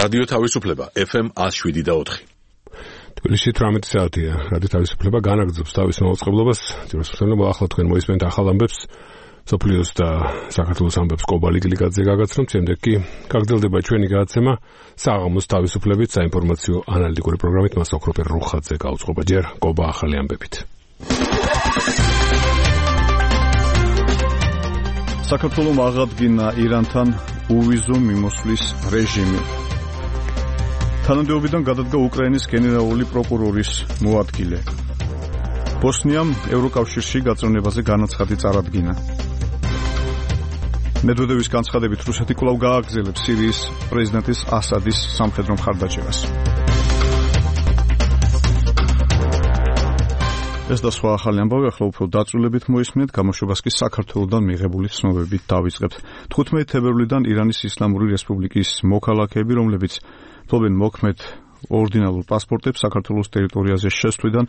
რადიო თავისუფლება FM 107.4. თბილისში 18 საათია. რადიო თავისუფლება განაგრძობს თავის მაუწყებლობას. ძიროსმსახურება ახლა თქვენ მოისმენთ ახალ ამბებს. სოფლიოს და საქართველოს ამბებს კობა ლიგლიძე გაგაცნობთ. შემდეგ კი გაგრძელდება ჩვენი გადაცემა საღამოს თავისუფლებით საინფორმაციო ანალიტიკური პროგრამით მას ოქროპერ რუხაძე გაუწყობა. ჯერ კობა ახალი ამბებით. საქართველოს აღადგინა ირანთან უვიზო მიმოსვლის რეჟიმი. თანამდებობიდან გადადგა უკრაინის გენერალური პროკურორის მოადგილე. ბოსნიამ ევროკავშირში გაწევნებაზე განაცხადი წარადგინა. მედვედევის განცხადებით რუსეთი კვლავ გააგრძელებს სირიის პრეზიდენტის ასადის სამხედრო მხარდაჭერას. ეს და სხვა ახალი ამბავი ახლა უფრო დაწვრილებით მოისმინეთ, გამოშვებას კი საქართველოსთან მიღებული ცნობებით დავიწყებთ. 15 თებერვლიდან ირანის ისლამური რესპუბლიკის მოქალაქეები, რომლებიც ფლობენ მოქმედ ორდინალურ პასპორტებს, საქართველოს ტერიტორიაზე შესვლიდან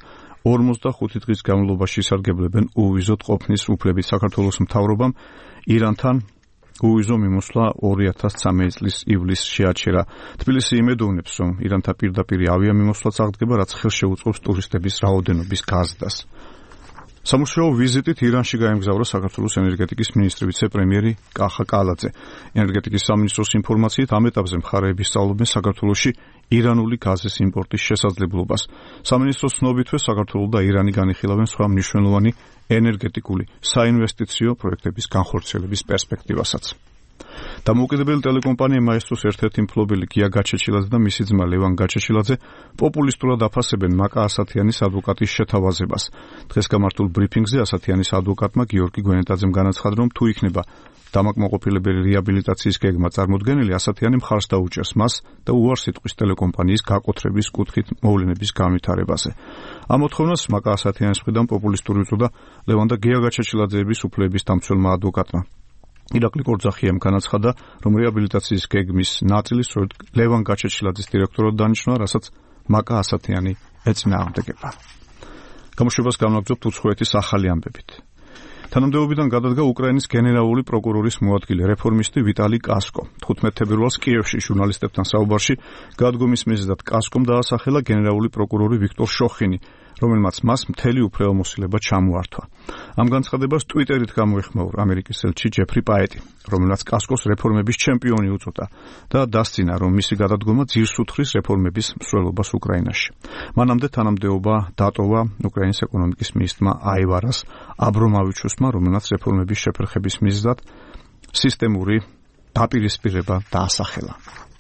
45 დღის განმავლობაში ისარგებლებენ უვიზოდ ყოფნის უფლებით. საქართველოს მთავრობამ ირანთან უვიზო მიმოსვლა 2013 წლის ივლისში შეაჩერა. თბილისი იმედოვნებს, რომ ირანთან პირდაპირი ავიამიმოსვლაც აღდგება, რაც ხელშეუწყობს ტურისტების რაოდენობის გაზრდას. სამუშაო ვიზიტით ირანში გაემგზავრა საქართველოს ენერგეტიკის მინისტრი ვიცე-პრემიერი კახა კალაძე. ენერგეტიკის სამინისტროს ინფორმაციით ამ ეტაპზე მხარეები სწავლობენ საქართველოში ირანული გაზის იმპორტის შესაძლებლობას. სამინისტროს ცნობითვე საქართველოს და ირანი განიხილავენ სხვა მნიშვნელოვანი ენერგეტიკული საინვესტიციო პროექტების განხორციელების პერსპექტივასაც. დამოუკიდებელი ტელეკომპანია მაესტროს ერთ-ერთი მფლობელი გია გაჩეჩილაძე და მისი ძმა ლევან გაჩეჩილაძე პოპულისტურად აფასებენ მაკა ასათიანის ადვოკატის შეთავაზებას. დღეს გამართულ ბრიფინგზე ასათიანის ადვოკატმა გიორგი გვენეტაძემ განაცხადა, რომ თუ იქნება დამაკმაყოფილებელი რეაბილიტაციის გეგმა წარმოდგენილი, ასათიანი მხარს დაუჭერს მას და უარს იტყვის ტელეკომპანიის გაკოტრების კუთხით მოვლენების განვითარებაზე. ამ მოთხოვნას მაკა ასათიანის მხრიდან პოპულისტური უწოდა ლევან და გია გაჩეჩილაძეების უფლებების დამცველმა ადვოკატმა. ირაკლი კორძახიამ განაცხადა, რომ რეაბილიტაციის გეგმის ნაწილი სწორედ ლევან გაჩეჩილაძის დირექტორად დანიშნა, რასაც მაკა ასათიანი ეწინააღმდეგება. გამოშვებას განვაგრძობთ უცხოეთის ახალი ამბებით. თანამდებობიდან გადადგა უკრაინის გენერალური პროკურორის მოადგილე რეფორმისტი ვიტალი კასკო. 15 თებერვალს კიევში ჟურნალისტებთან საუბარში გადადგომის მიზეზად კასკომ დაასახელა გენერალური პროკურორი ვიქტორ შოხინი, რომელმაც მას მთელი უფლებამოსილება ჩამოართვა. ამ განცხადებას ტვიტერით გამოეხმაურა ამერიკის ელჩი ჯეფრი პაეტი, რომელმაც კასკოს რეფორმების ჩემპიონი უწოდა და დასცინა, რომ მისი გადადგომა ძირს უთხრის რეფორმების მსვლელობას უკრაინაში. მანამდე თანამდებობა დატოვა უკრაინის ეკონომიკის მინისტრმა აივარას აბრომავიჩუსმა, რომელმაც რეფორმების შეფერხების მიზეზად სისტემური დაპირისპირება დაასახელა.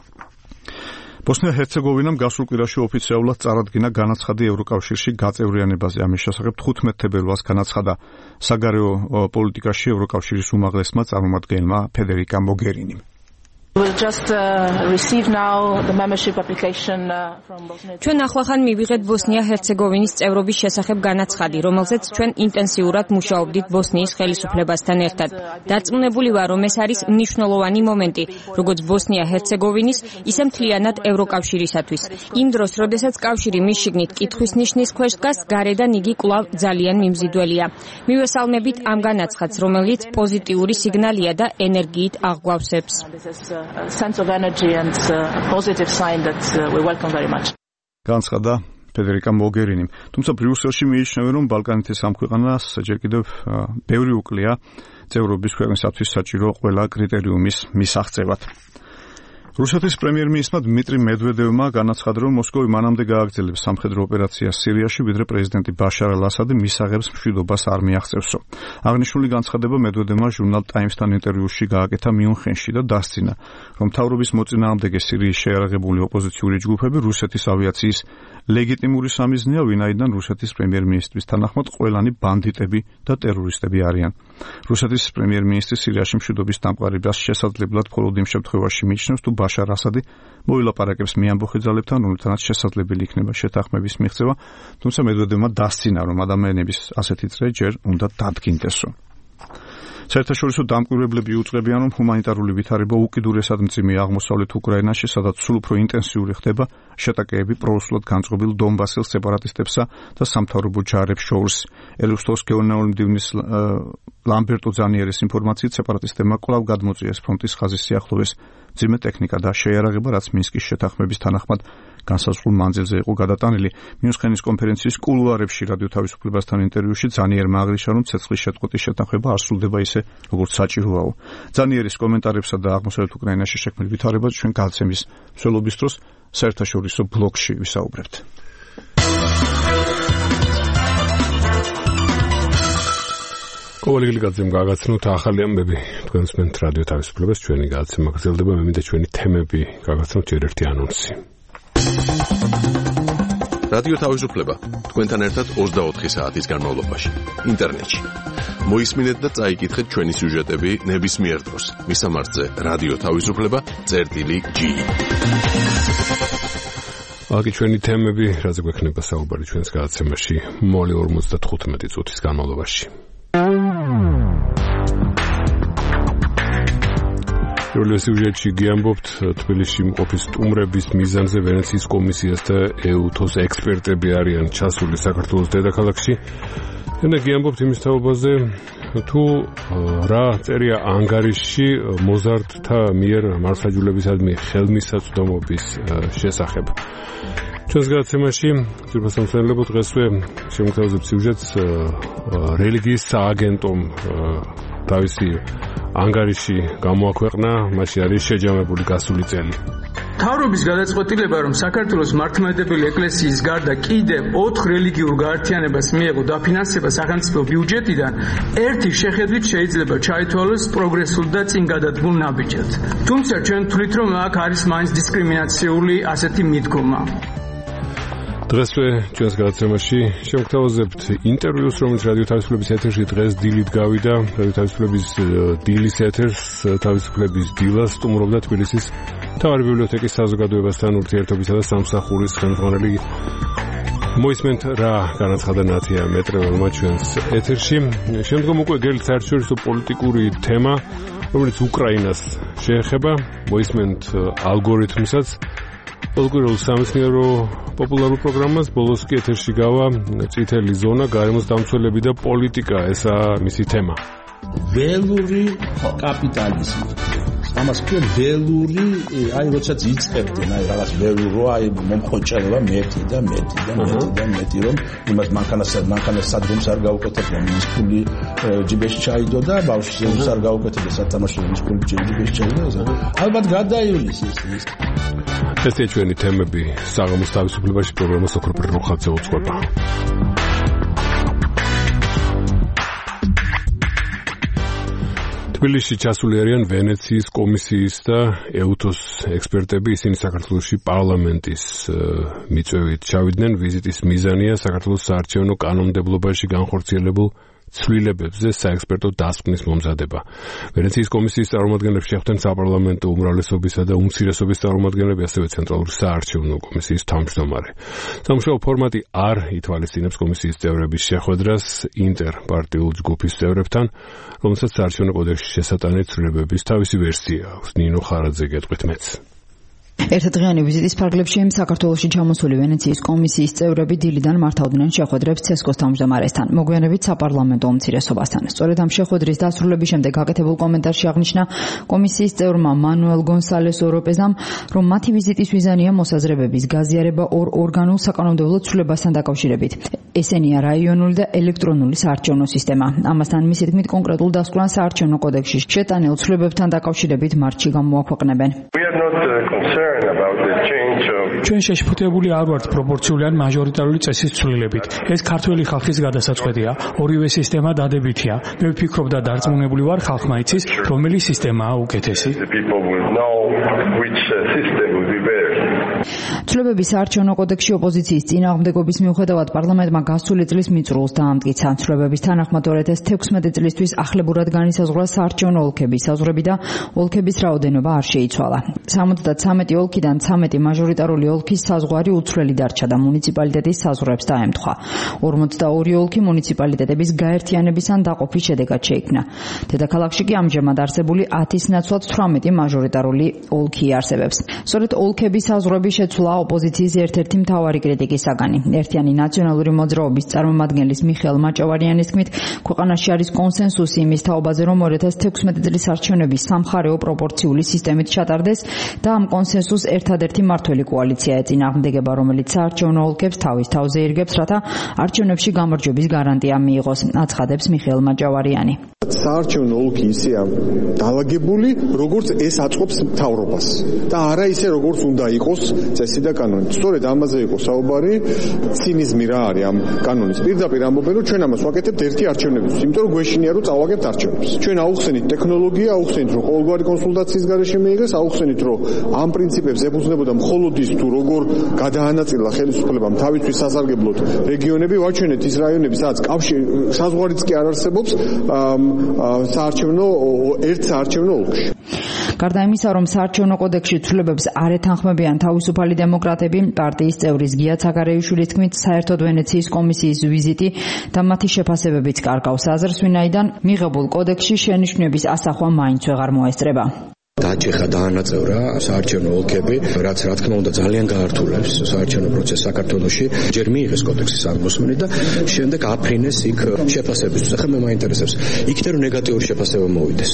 ბოსნია-ჰერცეგოვინამ გასულ კვირაში ოფიციალურად წარადგინა განაცხადი ევროკავშირში გაწევრიანებაზე. ამის შესახებ 15 თებერვალს განაცხადა საგარეო პოლიტიკაში ევროკავშირის უმაღლესმა წარმომადგენელმა ფედერიკა მოგერინიმ. ჩვენ ახლახან მივიღეთ ბოსნია-ჰერცეგოვინის წევრობის შესახებ განაცხადი, რომელზეც ჩვენ ინტენსიურად მუშაობდით ბოსნიის ხელისუფლებასთან ერთად. დარწმუნებული ვარ, რომ ეს არის მნიშვნელოვანი მომენტი, როგორც ბოსნია-ჰერცეგოვინის, ისე მთლიანად ევროკავშირისათვის. იმ დროს, როდესაც კავშირი მის შიგნით კითხვის ნიშნის ქვეშ დგას, გარედან იგი კვლავ ძალიან მიმზიდველია. მივესალმებით ამ განაცხადს, რომელიც პოზიტიური სიგნალია და ენერგიით აღგვავსებს. Sense of energy and positive sign that we welcome very much. განცხადა ფედერიკა მოგერინიმ. თუმცა ბრიუსელში მიიჩნევენ, რომ ბალკანეთის ამ ქვეყანას ჯერ კიდევ ბევრი უკლია წევრობის ქვეყნისათვის საჭირო ყველა კრიტერიუმის მისაღწევად. რუსეთის პრემიერ-მინისტრმა დმიტრი მედვედევმა განაცხადა, რომ მოსკოვი მანამდე გააგრძელებს სამხედრო ოპერაციას სირიაში, ვიდრე პრეზიდენტი ბაშარ ალ-ასადი მისაღებს მშვიდობას არ მიაღწევსო. აღნიშნული განცხადება მედვედევმა ჟურნალ ტაიმსთან ინტერვიუში გააკეთა მიუნხენში და დასცინა, რომ მთავრობის მოწინააღმდეგე სირიის შეიარაღებული ოპოზიციური ჯგუფები რუსეთის ავიაციის ლეგიტიმური სამიზნეა, ვინაიდან რუსეთის პრემიერ-მინისტრის თანახმად ყველანი ბანდიტები და ტერორისტები არიან. რუსეთის პრემიერ-მინისტრი სირიაში მშვიდობის დამყარებას შესაძლებლად მხოლოდ იმ შემთხვევაში მიიჩნევს, თუ ბაშარ ასადი მოილაპარაკებს მეამბოხი ძალებთან, რომლითანაც შესაძლებელი იქნება შეთანხმების მიღწევა, თუმცა მედვედევმა დასცინა, რომ ადამიანების ასეთი წრე ჯერ უნდა დადგინდესო. საერთაშორისო დამკვირვებლები უწყებიან, რომ ჰუმანიტარული ვითარება უკიდურესად მძიმე აღმოსავლეთ უკრაინაში, სადაც სულ უფრო ინტენსიური ხდება შეტაკეები პრორუსულად განწყობილ დონბასელ სეპარატისტებსა და სამთავრობო ჯარებს შორის. ელუსტოს გენერალური მდივნის ლამბერტო ზანიერის ინფორმაციით სეპარატისტებმა კვლავ გადმოწიეს ფრონტის ხაზის სიახლოვეს ძიმე ტექნიკა და შეიარაღება, რაც მინსკის შეთანხმების თანახმად განსაზღვრულ მანძილზე იყო გადატანილი. მიუნხენის კონფერენციის კულუარებში რადიო თავისუფლებასთან ინტერვიუში ზანიერმა აღნიშნა, რომ ცეცხლის შეწყვეტის შეთანხმება არ სრულდება ისე, როგორც საჭიროაო. ზანიერის კომენტარებსა და აღმოსავლეთ უკრაინაში შექმნილ ვითარებაზე ჩვენ გადაცემის მსვლელობის დროს საერთაშორისო ბლოგში ვისაუბრებთ. კოვალიგლიძემ გაგაცნოთ ახალი ამბები თქვენს მენთ რადიო თავისუფლებას ჩვენი გადაცემა გრძელდება მე მინდა ჩვენი თემები გაგაცნოთ ჯერ ერთი ანონსი. რადიო თავისუფლება თქვენთან ერთად 24 საათის განმავლობაში ინტერნეტში. მოისმინეთ და წაიკითხეთ ჩვენი სიუჟეტები ნებისმიერ დროს. მისამართზე რადიო თავისუფლება.ge. აქ ჩვენი თემები, რაზე გვექნება საუბარი ჩვენს გადაცემაში მოლი 55 წუთის განმავლობაში. პირველ სიუჟეტში გიამბობთ თბილისში მყოფი სტუმრების მიზანზე ვენეციის კომისიას და ეუთოს ექსპერტები არიან ჩასული საქართველოს დედაქალაქში. და გიამბობთ იმის თაობაზე, თუ რა წერია ანგარიშში მოზარტთა მიერ მართლმსაჯულებისადმი ხელმისაწვდომობის შესახებ. ჩვენს გადაცემაში ძირფასამხნელებო დღესვე შემოგთავაზებთ სიუჟეტს რელიგიის სააგენტომ თავისი ანგარიში გამოაქვეყნა, მასში არის შეჯამებული გასული წელი. მთავრობის გადაწყვეტილება, რომ საქართველოს მართლმადიდებელი ეკლესიის გარდა კიდევ 4 რელიგიურ გაერთიანებას მიეღო დაფინანსება სახელმწიფო ბიუჯეტიდან, ერთი შეხედვით შეიძლება ჩაითვალოს პროგრესულ და წინ გადადგმულ ნაბიჯად. თუმცა ჩვენ ვთვლით, რომ აქ არის მაინც დისკრიმინაციული ასეთი მიდგომა. დღესვე ჩვენს გადაცემაში შემოგთავაზებთ ინტერვიუს, რომელიც რადიო თავისუფლების ეთერში დღეს დილით გავიდა. რადიო თავისუფლების დილის ეთერს თავისუფლების დილას სტუმრობდა თბილისის მთავარი ბიბლიოთეკის საზოგადოებასთან ურთიერთობისა და სამსახურის ხელმძღვანელი. მოისმენთ რა განაცხადა ნათია მეტრეველმა ჩვენს ეთერში. შემდგომ უკვე გელით საერთაშორისო პოლიტიკური თემა, რომელიც უკრაინას შეეხება. მოისმენთ ალგორითმსაც. პოლიტიკურ სამეცნიერო პოპულარულ პროგრამას ბოლოს კი ეთერში გავა წითელი ზონა, გარემოს დამცველები და პოლიტიკა, ესაა მისი თემა. ველური კაპიტალიზმი. ამას კი ველური, აი როდესაც იწყებდნენ, აი რაღაც ველურო, აი მომხოჭება მეტი და რომ იმას მანქანას სადგომს არ გაუკეთებდნენ, ის ფული ჯიბეში ჩაიდო და ბავშვს არ გაუკეთებდა სათამაშო ის ფული ჯიბეში ჩაიდო. ალბათ გადაივლის ის. ესეა ჩვენი თემები საღამოს თავისუფლებაში პროგრამას ოქროპერ როხაძე უძღვება. თბილისში ჩასული არიან ვენეციის კომისიის და ეუთოს ექსპერტები. ისინი საქართველოში პარლამენტის მიწვევით ჩავიდნენ. ვიზიტის მიზანია საქართველოს საარჩევნო კანონმდებლობაში განხორციელებულ ცვლილებებზე საექსპერტო დასკვნის მომზადება. ვენეციის კომისიის წარმომადგენლებს შეხვდნენ საპარლამენტო უმრავლესობისა და უმცირესობის წარმომადგენლები, ასევე ცენტრალური საარჩევნო კომისიის თავმჯდომარე. სამუშაო ფორმატი არ ითვალისწინებს კომისიის წევრების შეხვედრას ინტერპარტიულ ჯგუფის წევრებთან, რომელსაც საარჩევნო კოდექსში შესატანეთ ცვლილებების თავისი ვერსია აქვს. ნინო ხარაძე გეტყვით მეც. ერთდღიანი ვიზიტის ფარგლებში საქართველოში ჩამოსული ვენეციის კომისიის წევრები დილიდან მართავდნენ შეხვედრებს ცესკოს თავმჯდომარესთან, მოგვიანებით საპარლამენტო უმცირესობასთან. სწორედ ამ შეხვედრის დასრულების შემდეგ გაკეთებულ კომენტარში აღნიშნა კომისიის წევრმა მანუელ გონსალეს ოროპეზამ, რომ მათი ვიზიტის მიზანია მოსაზრებების გაზიარება ორ ორგანულ საკანონმდებლო ცვლილებასთან დაკავშირებით. ესენია რაიონული და ელექტრონული საარჩევნო სისტემა. ამასთან მისი თქმით კონკრეტულ დასკვნას საარჩევნო კოდექსში შეტანილ ცვლილებებთან დაკავშირებით მარტში გამოაქვეყნებენ. ჩვენ შეშფოთებული არ ვართ პროპორციული ან მაჟორიტარული წესის ცვლილებით. ეს ქართველი ხალხის გადასაწყვეტია. ორივე სისტემა დადებითია. მე ვფიქრობ და დარწმუნებული ვარ, ხალხმა იცის, რომელი სისტემაა უკეთესი. ცვლილებების საარჩევნო კოდექსში ოპოზიციის წინააღმდეგობის მიუხედავად პარლამენტმა გასული წლის მიწრულს დაამტკიცა. ცვლილებების თანახმად 2016 წლისთვის ახლებურად განისაზღვრა საარჩევნო ოლქების საზღვრები და ოლქების რაოდენობა არ შეიცვალა. 73 ოლქიდან 13 მაჟორიტარული ოლქის საზღვარი უცვლელი დარჩა და მუნიციპალიტეტის საზღვრებს დაემთხვა. 42 ოლქი მუნიციპალიტეტების გაერთიანების ან დაყოფის შედეგად შეიქმნა. დედაქალაქში კი ამჟამად არსებული 10-ის ნაცვლად 18 მაჟორიტარული ოლქი არსებობს. სწორედ ოლქების საზღვრების შეცვლა ოპოზიციის ერთ-ერთი მთავარი კრიტიკის საგანი. ერთიანი ნაციონალური მოძრაობის წარმომადგენლის მიხეილ მაჭავარიანის თქმით, ქვეყანაში არის კონსენსუსი იმის თაობაზე, რომ 2016 წლის არჩევნები სამხარეო პროპორციული სისტემით ჩატარდეს და ამ კონსენსუსს ერთადერთი მმართველი კოალიცია ეწინააღმდეგება, რომელიც საარჩევნო ოლქებს თავის თავზე ირგებს, რათა არჩევნებში გამარჯვების გარანტია მიიღოს, აცხადებს მიხეილ მაჭავარიანი. საარჩევნო ოლქი ისეა დალაგებული, როგორც ეს აწყობს მთავრობას და არა ისე, როგორც უნდა იყოს წესი და კანონი. სწორედ ამაზე იყო საუბარი, ცინიზმი რა არის ამ კანონის. პირდაპირ ამბობენ, რომ ჩვენ ამას ვაკეთებთ ერთი არჩევნებისთვის, იმიტომ რომ გვეშინია, რომ წავაგებთ არჩევნებს. ჩვენ აუხსენით ტექნოლოგია, აუხსენით, რომ ყოველგვარი კონსულტაციის გარეშე მიიღეს, აუხსენით, რომ ამ პრინციპებს ეფუძნებოდა მხოლოდ ის, თუ როგორ გადაანაწილა ხელისუფლებამ თავისთვის სასარგებლოდ რეგიონები, ვაჩვენეთ ის რაიონები, სადაც საზღვარიც კი არ არსებობს საარჩევნო ოლქში. გარდა იმისა, რომ საარჩევნო კოდექსში ცვლილებებს არ ეთანხმებიან თავისუფალი დემოკრატები, პარტიის წევრის გია ცაგარეიშვილის თქმით, საერთოდ ვენეციის კომისიის ვიზიტი და მათი შეფასებებიც კარგავს აზრს, ვინაიდან მიღებულ კოდექსში შენიშვნების ასახვა მაინც ვეღარ მოესწრება. დაჭეხა დაანაწევრა საარჩევნო ოლქები, რაც რა თქმა უნდა ძალიან გაართულებს საარჩევნო პროცესს საქართველოში. ჯერ მიიღეს კოდექსის აღმოსვენი და შემდეგ აფრინეს იქ შეფასებისთვის. ახლა მე მაინტერესებს, იქით რომ ნეგატიური შეფასება მოვიდეს.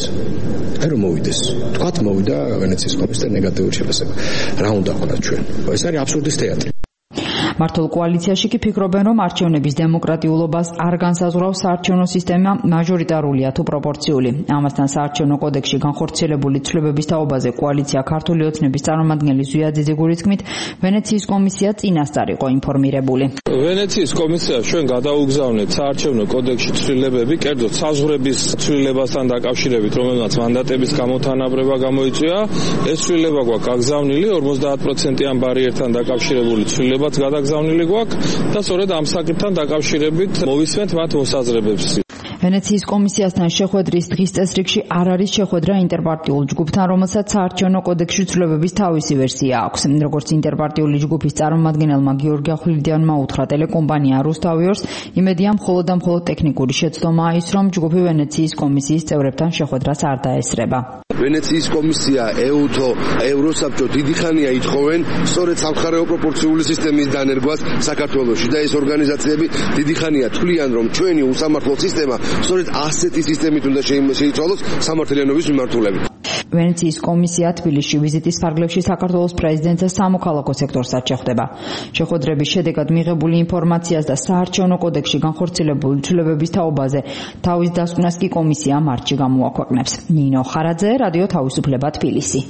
რომ მოვიდეს. თქვათ მოვიდა ვენეციის კომისიის ნეგატიური შეფასება. რა უნდა ყოთ ჩვენ? ეს არის აბსურდის თეატრი. მართულ კოალიციაში კი ფიქრობენ, რომ არჩევნების დემოკრატიულობას არ განსაზღვრავს საარჩევნო სისტემა მაჟორიტარულია თუ პროპორციული. ამასთან საარჩევნო კოდექსში განხორციელებული ცვლილებების თაობაზე კოალიცია ქართული ოცნების წარმომადგენელი ზვია ძიძიგურის თქმით, ვენეციის კომისია წინასწარ იყო ინფორმირებული. ვენეციის კომისია ჩვენ გადაუგზავნეთ საარჩევნო კოდექსში ცვლილებები, კერძოდ საზღვრების ცვლილებასთან დაკავშირებით, რომელმაც მანდატების გამოთანაბრება გამოიწვია. ეს ცვლილება გვაქვს გაგზავნილი 50%-იან ბარიერთან დაკავშირებული ცვლილებაც გადაგზავნილი გვაქვს და სწორედ ამ საკითხთან დაკავშირებით მოვისმენთ მათ მოსაზრებებს. ვენეციის კომისიასთან შეხვედრის დღის წესრიგში არ არის შეხვედრა ინტერპარტიულ ჯგუფთან, რომელსაც საარჩევნო კოდექსში ცვლილებების თავისი ვერსია აქვს. როგორც ინტერპარტიული ჯგუფის წარმომადგენელმა გიორგი ახვლედიანმა უთხრა ტელეკომპანია რუსთავიორს, იმედია მხოლოდ და მხოლოდ ტექნიკური შეცდომაა ის, რომ ჯგუფი ვენეციის კომისიის წევრებთან შეხვედრას არ დაესწრება. ვენეციის კომისია, ეუთო, ევროსაბჭო დიდი ხანია ითხოვენ სწორედ სამხარეო პროპორციული სისტემის დანერგვას საქართველოში და ეს ორგანიზაციები დიდი ხანია თვლიან, რომ ჩვენი უსამართლო სისტემა სწორედ ასეთი სისტემით უნდა შეიცვალოს სამართლიანობის მიმართულებით. ვენეციის კომისია თბილისში ვიზიტის ფარგლებში საქართველოს პრეზიდენტზე სამოქალაქო სექტორსაც შეხვდება. შეხვედრების შედეგად მიღებული ინფორმაციას და საარჩევნო კოდექსში განხორციელებული ცვლილებების თაობაზე თავის დასკვნას კი კომისია მარტში გამოაქვეყნებს. ნინო ხარაძე, რადიო თავისუფლება, თბილისი.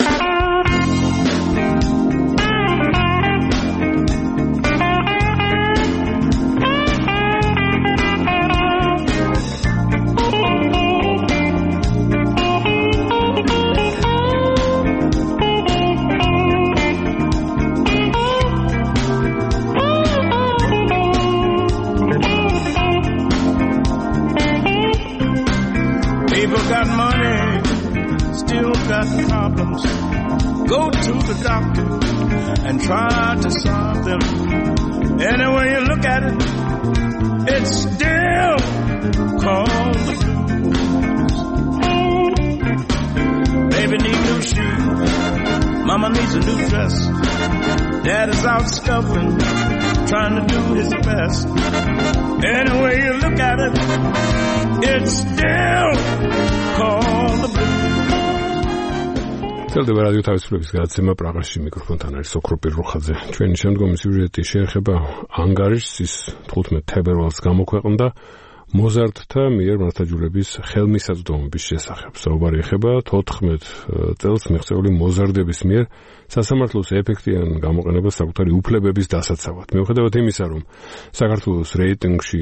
Trying to do his best. Any way you look at it, it's still called the blues. Წელდება რადიო თავისუფლების გადაცემა პრაღაში, მიკროფონთან არის ოქრო პირრუხაძე. ჩვენი შემდგომი სიუჟეტი შეეხება ანგარიშის 15 თებერვალს გამოქვეყნდა მოზარტთა მიერ მართაჯულების ხელმისაწვდომობის შესახებ. საუბარი ეხება 14 წელს მიღწეული მოზარდების მიერ სასამართლოს ეფექტიან გამოყენებას საკუთარი უფლებების დასაცავად. მიუხედავად იმისა, რომ საქართველოს რეიტინგში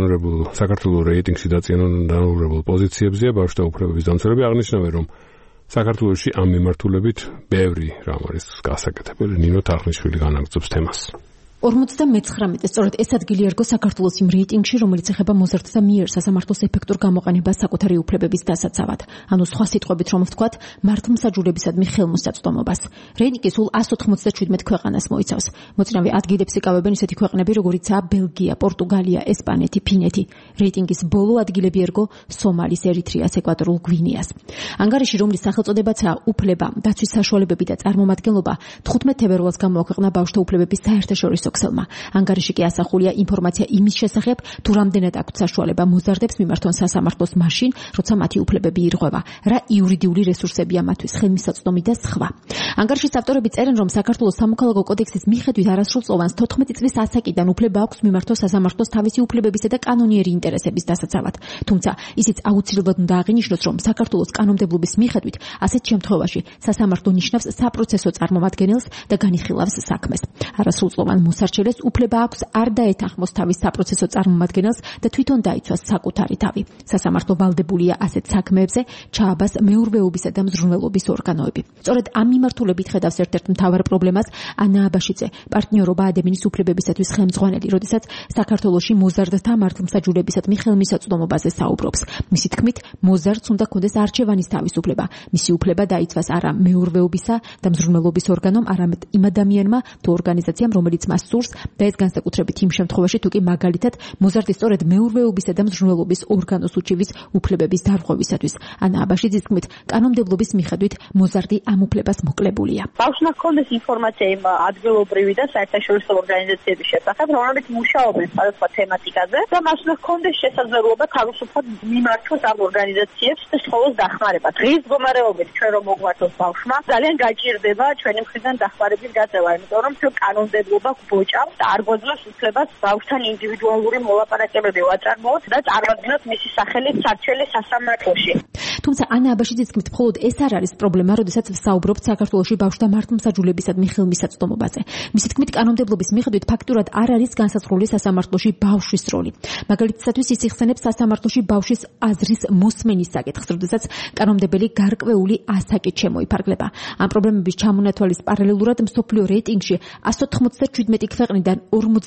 დაწინაურებულ პოზიციებზეა ბავშვთა უფლებების დამცველები, აღნიშნავენ, რომ საქართველოში ამ მიმართულებით ბევრი რამ არის გასაკეთებელი. ნინო თარხნიშვილი განაგრძობს თემას. 59-ე სწორედ ეს ადგილი ერგო საქართველოს იმ რეიტინგში, რომელიც ეხება მოზარდთა მიერ სასამართლოს ეფექტურ გამოყენებას საკუთარი უფლებების დასაცავად. ანუ სხვა სიტყვებით რომ ვთქვათ, მართლმსაჯულებისადმი ხელმისაწვდომობას. რეიტინგი სულ 197 ქვეყანას მოიცავს. მოწინავე ადგილებს იკავებენ ისეთი ქვეყნები, როგორიცაა ბელგია, პორტუგალია, ესპანეთი, ფინეთი. რეიტინგის ბოლო ადგილები ერგო სომალის, ერიტრეას, ეკვატორულ გვინეას. ანგარიში, რომლის სახელწოდებაცაა უფლება, დაცვის საშუალებები და წარმომადგენლობა, 15 თებერვალს გამოაქვეყნა ბავშვთა უფლებების საერთაშორისო ქსელმა. ანგარიში კი ასახულია ინფორმაცია იმის შესახებ, თუ რამდენად აქვთ საშუალება მოზარდებს მიმართონ სასამართლოს მაშინ, როცა მათი უფლებები ირღვევა, რა იურიდიული რესურსებია მათთვის, ხელმისაწვდომი და სხვა. ანგარიშის ავტორები წერენ, რომ საქართველოს სამოქალაქო კოდექსის მიხედვით არასრულწლოვანს 14 წლის ასაკიდან უფლება აქვს მიმართოს სასამართლოს თავისი უფლებებისა და კანონიერი ინტერესების დასაცავად. თუმცა ისიც აუცილებლად უნდა აღინიშნოს, რომ საქართველოს კანონმდებლობის მიხედვით ასეთ შემთხვევაში სასამართლო ნიშნავს საპროცესო წარმომადგენელს და განიხილავს საქმეს. არასრულწლოვან მოსარჩელეს უფლება აქვს არ დაეთანხმოს თავის საპროცესო წარმომადგენელს და თვითონ დაიცვას საკუთარი თავი. სასამართლო ვალდებულია ასეთ საქმეებზე ჩააბას მეურვეობისა და მზრუნველობის ორგანოები. სწორედ ამ მიმართულებით ხედავს ერთ-ერთ მთავარ პრობლემას ანა აბაშიძე, პარტნიორობა ადამიანის უფლებებისათვის ხელმძღვანელი, როდესაც საქართველოში მოზარდთა მართლმსაჯულებისადმი ხელმისაწვდომობაზე საუბრობს. მისი თქმით, მოზარდს უნდა ჰქონდეს არჩევანის თავისუფლება. მისი უფლება დაიცვას არა მეურვეობისა და მზრუნველობის ორგანომ, არამედ იმ ადამიანმა თუ ორგანიზაციამ, რომელიც მას სურს და ეს განსაკუთრებით იმ შემთხვევაში, თუ კი მაგალითად მოზარდი სწორედ მეურვეობისა და მზრუნველობის ორგანოს უჩივის უფლებების დარღვევისათვის. ანა აბაშიძის თქმით, კანონმდებლობის მიხედვით მოზარდი ამ უფლებას მოკლებულია. ბავშვმა ჰქონდეს ინფორმაცია იმ ადგილობრივი და საერთაშორისო ორგანიზაციების შესახებ, რომლებიც მუშაობენ სხვადასხვა თემატიკაზე და მას უნდა ჰქონდეს შესაძლებლობა თავისუფლად მიმართოს ამ ორგანიზაციებს და სთხოვოს დახმარება. დღის მდგომარეობით ჩვენ რომ მოგვართოს ბავშვმა, ძალიან გაჭირდება ჩვენი მხრიდან დახმარების გაწევა, იმიტომ რომ ჩვენ კანონმდებლობა გვბოჭავს და არ გვაძლევს უფლებას ბავშვთან ინდივიდუალური მოლაპარაკებები ვაწარმოოთ და წარმოვიდგინოთ მისი სახელი სარჩელი სასამართლოში. თუმცა ანა აბაშიძის თქმით, მხოლოდ ეს არ არის პრობლემა, როდესაც ვსაუბრობთ საქართველოში ბავშვთა მართლმსაჯულებისადმი ხელმისაწვდომობაზე. მისი თქმით, კანონმდებლობის მიხედვით ფაქტურად არ არის განსაზღვრული სასამართლოში ბავშვის როლი. მაგალითისათვის ის იხსენებს სასამართლოში ბავშვის აზრის მოსმენის საკითხს, როდესაც კანონმდებელი გარკვეული ასაკით შემოიფარგლება. ამ პრობლემების ჩამონათვალის პარალელურად მსოფლიო რეიტინგში 197 ქვეყნიდან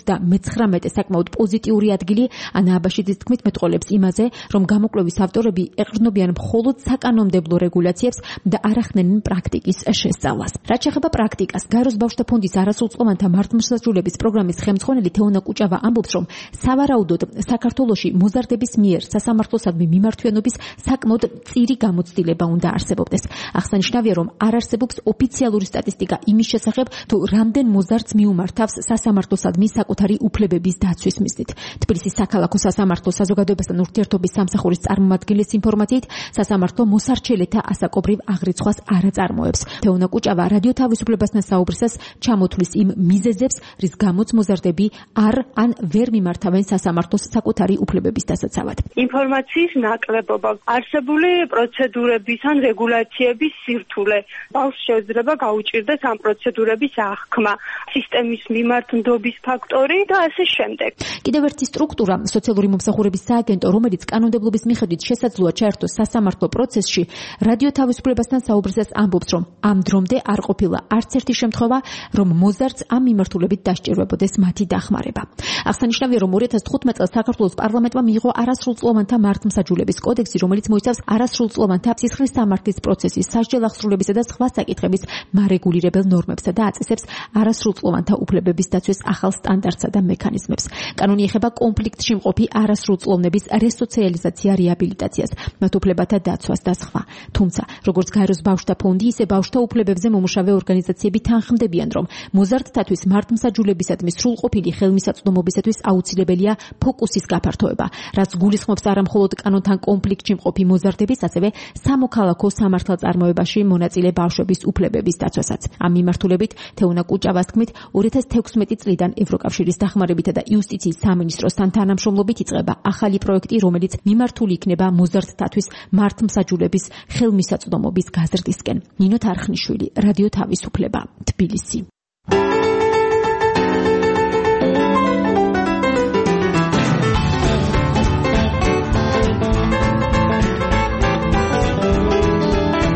59 საკმაოდ პოზიტიური ადგილი ანა აბაშიძის თქმით მეტყოლებს იმაზე, რომ გამოკვლევის ავტორები ეყრდნობიან მხოლოდ საკანონმდებლო რეგულაციებს და არ ახდენენ პრაქტიკის შესწავლას. რაც შეეხება პრაქტიკას, გაეროს ბავშვთა ფონდის არასრულწლოვანთა მართლმსაჯულების პროგრამის ხელმძღვანელი თეონა კუჭავა ამბობს, რომ სავარაუდოდ საქართველოში მოზარდების მიერ სასამართლოსადმი მიმართვიანობის საკმაოდ მწირი გამოცდილება უნდა არსებობდეს. აღსანიშნავია, რომ არ არსებობს ოფიციალური სტატისტიკა იმის შესახებ, თუ რამდენ მოზარდს მიუმართავს სასამართლოსადმი საკუთარი უფლებების დაცვის მიზნით. თბილისის საქალაქო სასამართლო საზოგადოებასთან ურთიერთობის სამსახურის წარმომადგენლის ინფორმაციით, სასამართლო მოსარჩელეთა ასაკობრივ აღრიცხვას არ აწარმოებს. თეონა კუჭავა რადიო თავისუფლებასთან საუბრისას ჩამოთვლის იმ მიზეზებს, რის გამოც მოზარდები ან ვერ მიმართავენ სასამართლოს საკუთარი უფლებების დასაცავად. ინფორმაციის ნაკლებობა, არსებული პროცედურების ან რეგულაციების სირთულე, ბავშვს შეიძლება გაუჭირდეს ამ პროცედურების აღქმა, სისტემის მიმართნდობის ფაქტორი და ასე შემდეგ. კიდევ ერთი სტრუქტურა, სოციალური მომსახურების სააგენტო, რომელიც კანონმდებლობის მიხედვით შესაძლოა ჩაერთოს სასამართლო პროცესში, რადიო თავისუფლებასთან საუბრისას ამბობს, რომ ამ დრომდე არ ყოფილა არც ერთი შემთხვევა, რომ მოზარდს ამ მიმართულებით დასჭირვებოდეს მათი დახმარება. აღსანიშნავია, რომ 2015 წელს საქართველოს პარლამენტმა მიიღო არასრულწლოვანთა მართლმსაჯულების კოდექსი, რომელიც მოიცავს არასრულწლოვანთა სისხლის სამართლის პროცესის, სასჯელ აღსრულებისა და სხვა საკითხების მარეგულირებელ ნორმებსა და აწესებს არასრულწლოვანთა უფლებების დაცვის ახალ სტანდარტსა და მექანიზმებს. კანონი ეხება კონფლიქტში მყოფი არასრულწლოვნების რესოციალიზაცია, რეაბილიტაციას, მათ უფლებათა დაცვას და სხვა. თუმცა, როგორც გაეროს ბავშვთა ფონდი, ისე ბავშვთა უფლებებზე მომუშავე ორგანიზაციები თანხმდებიან, რომ მოზარდთათვის მართლმსაჯულებისადმი სრულყოფილი ხელმისაწვდომობისათვის აუცილებელია ფოკუსის გაფართოება, რაც გულისხმობს არა მხოლოდ კანონთან კონფლიქტში მყოფი მოზარდების, ასევე სამოქალაქო სამართალწარმოებაში მონაწილე ბავშვების უფლებების დაცვასაც. ამ მიმართულებით თეონა კუჭავას თქმით, 2016 წლიდან ევროკავშირის დახმარებითა და იუსტიციის სამინისტროსთან თანამშრომლობით იწყება ახალი პროექტი, რომელიც მიმართული იქნება მოზარდთათვის მართლმსაჯულების ხელმისაწვდომობის გაზრდისკენ. ნინო თარხნიშვილი, რადიო თავისუფლება, თბილისი.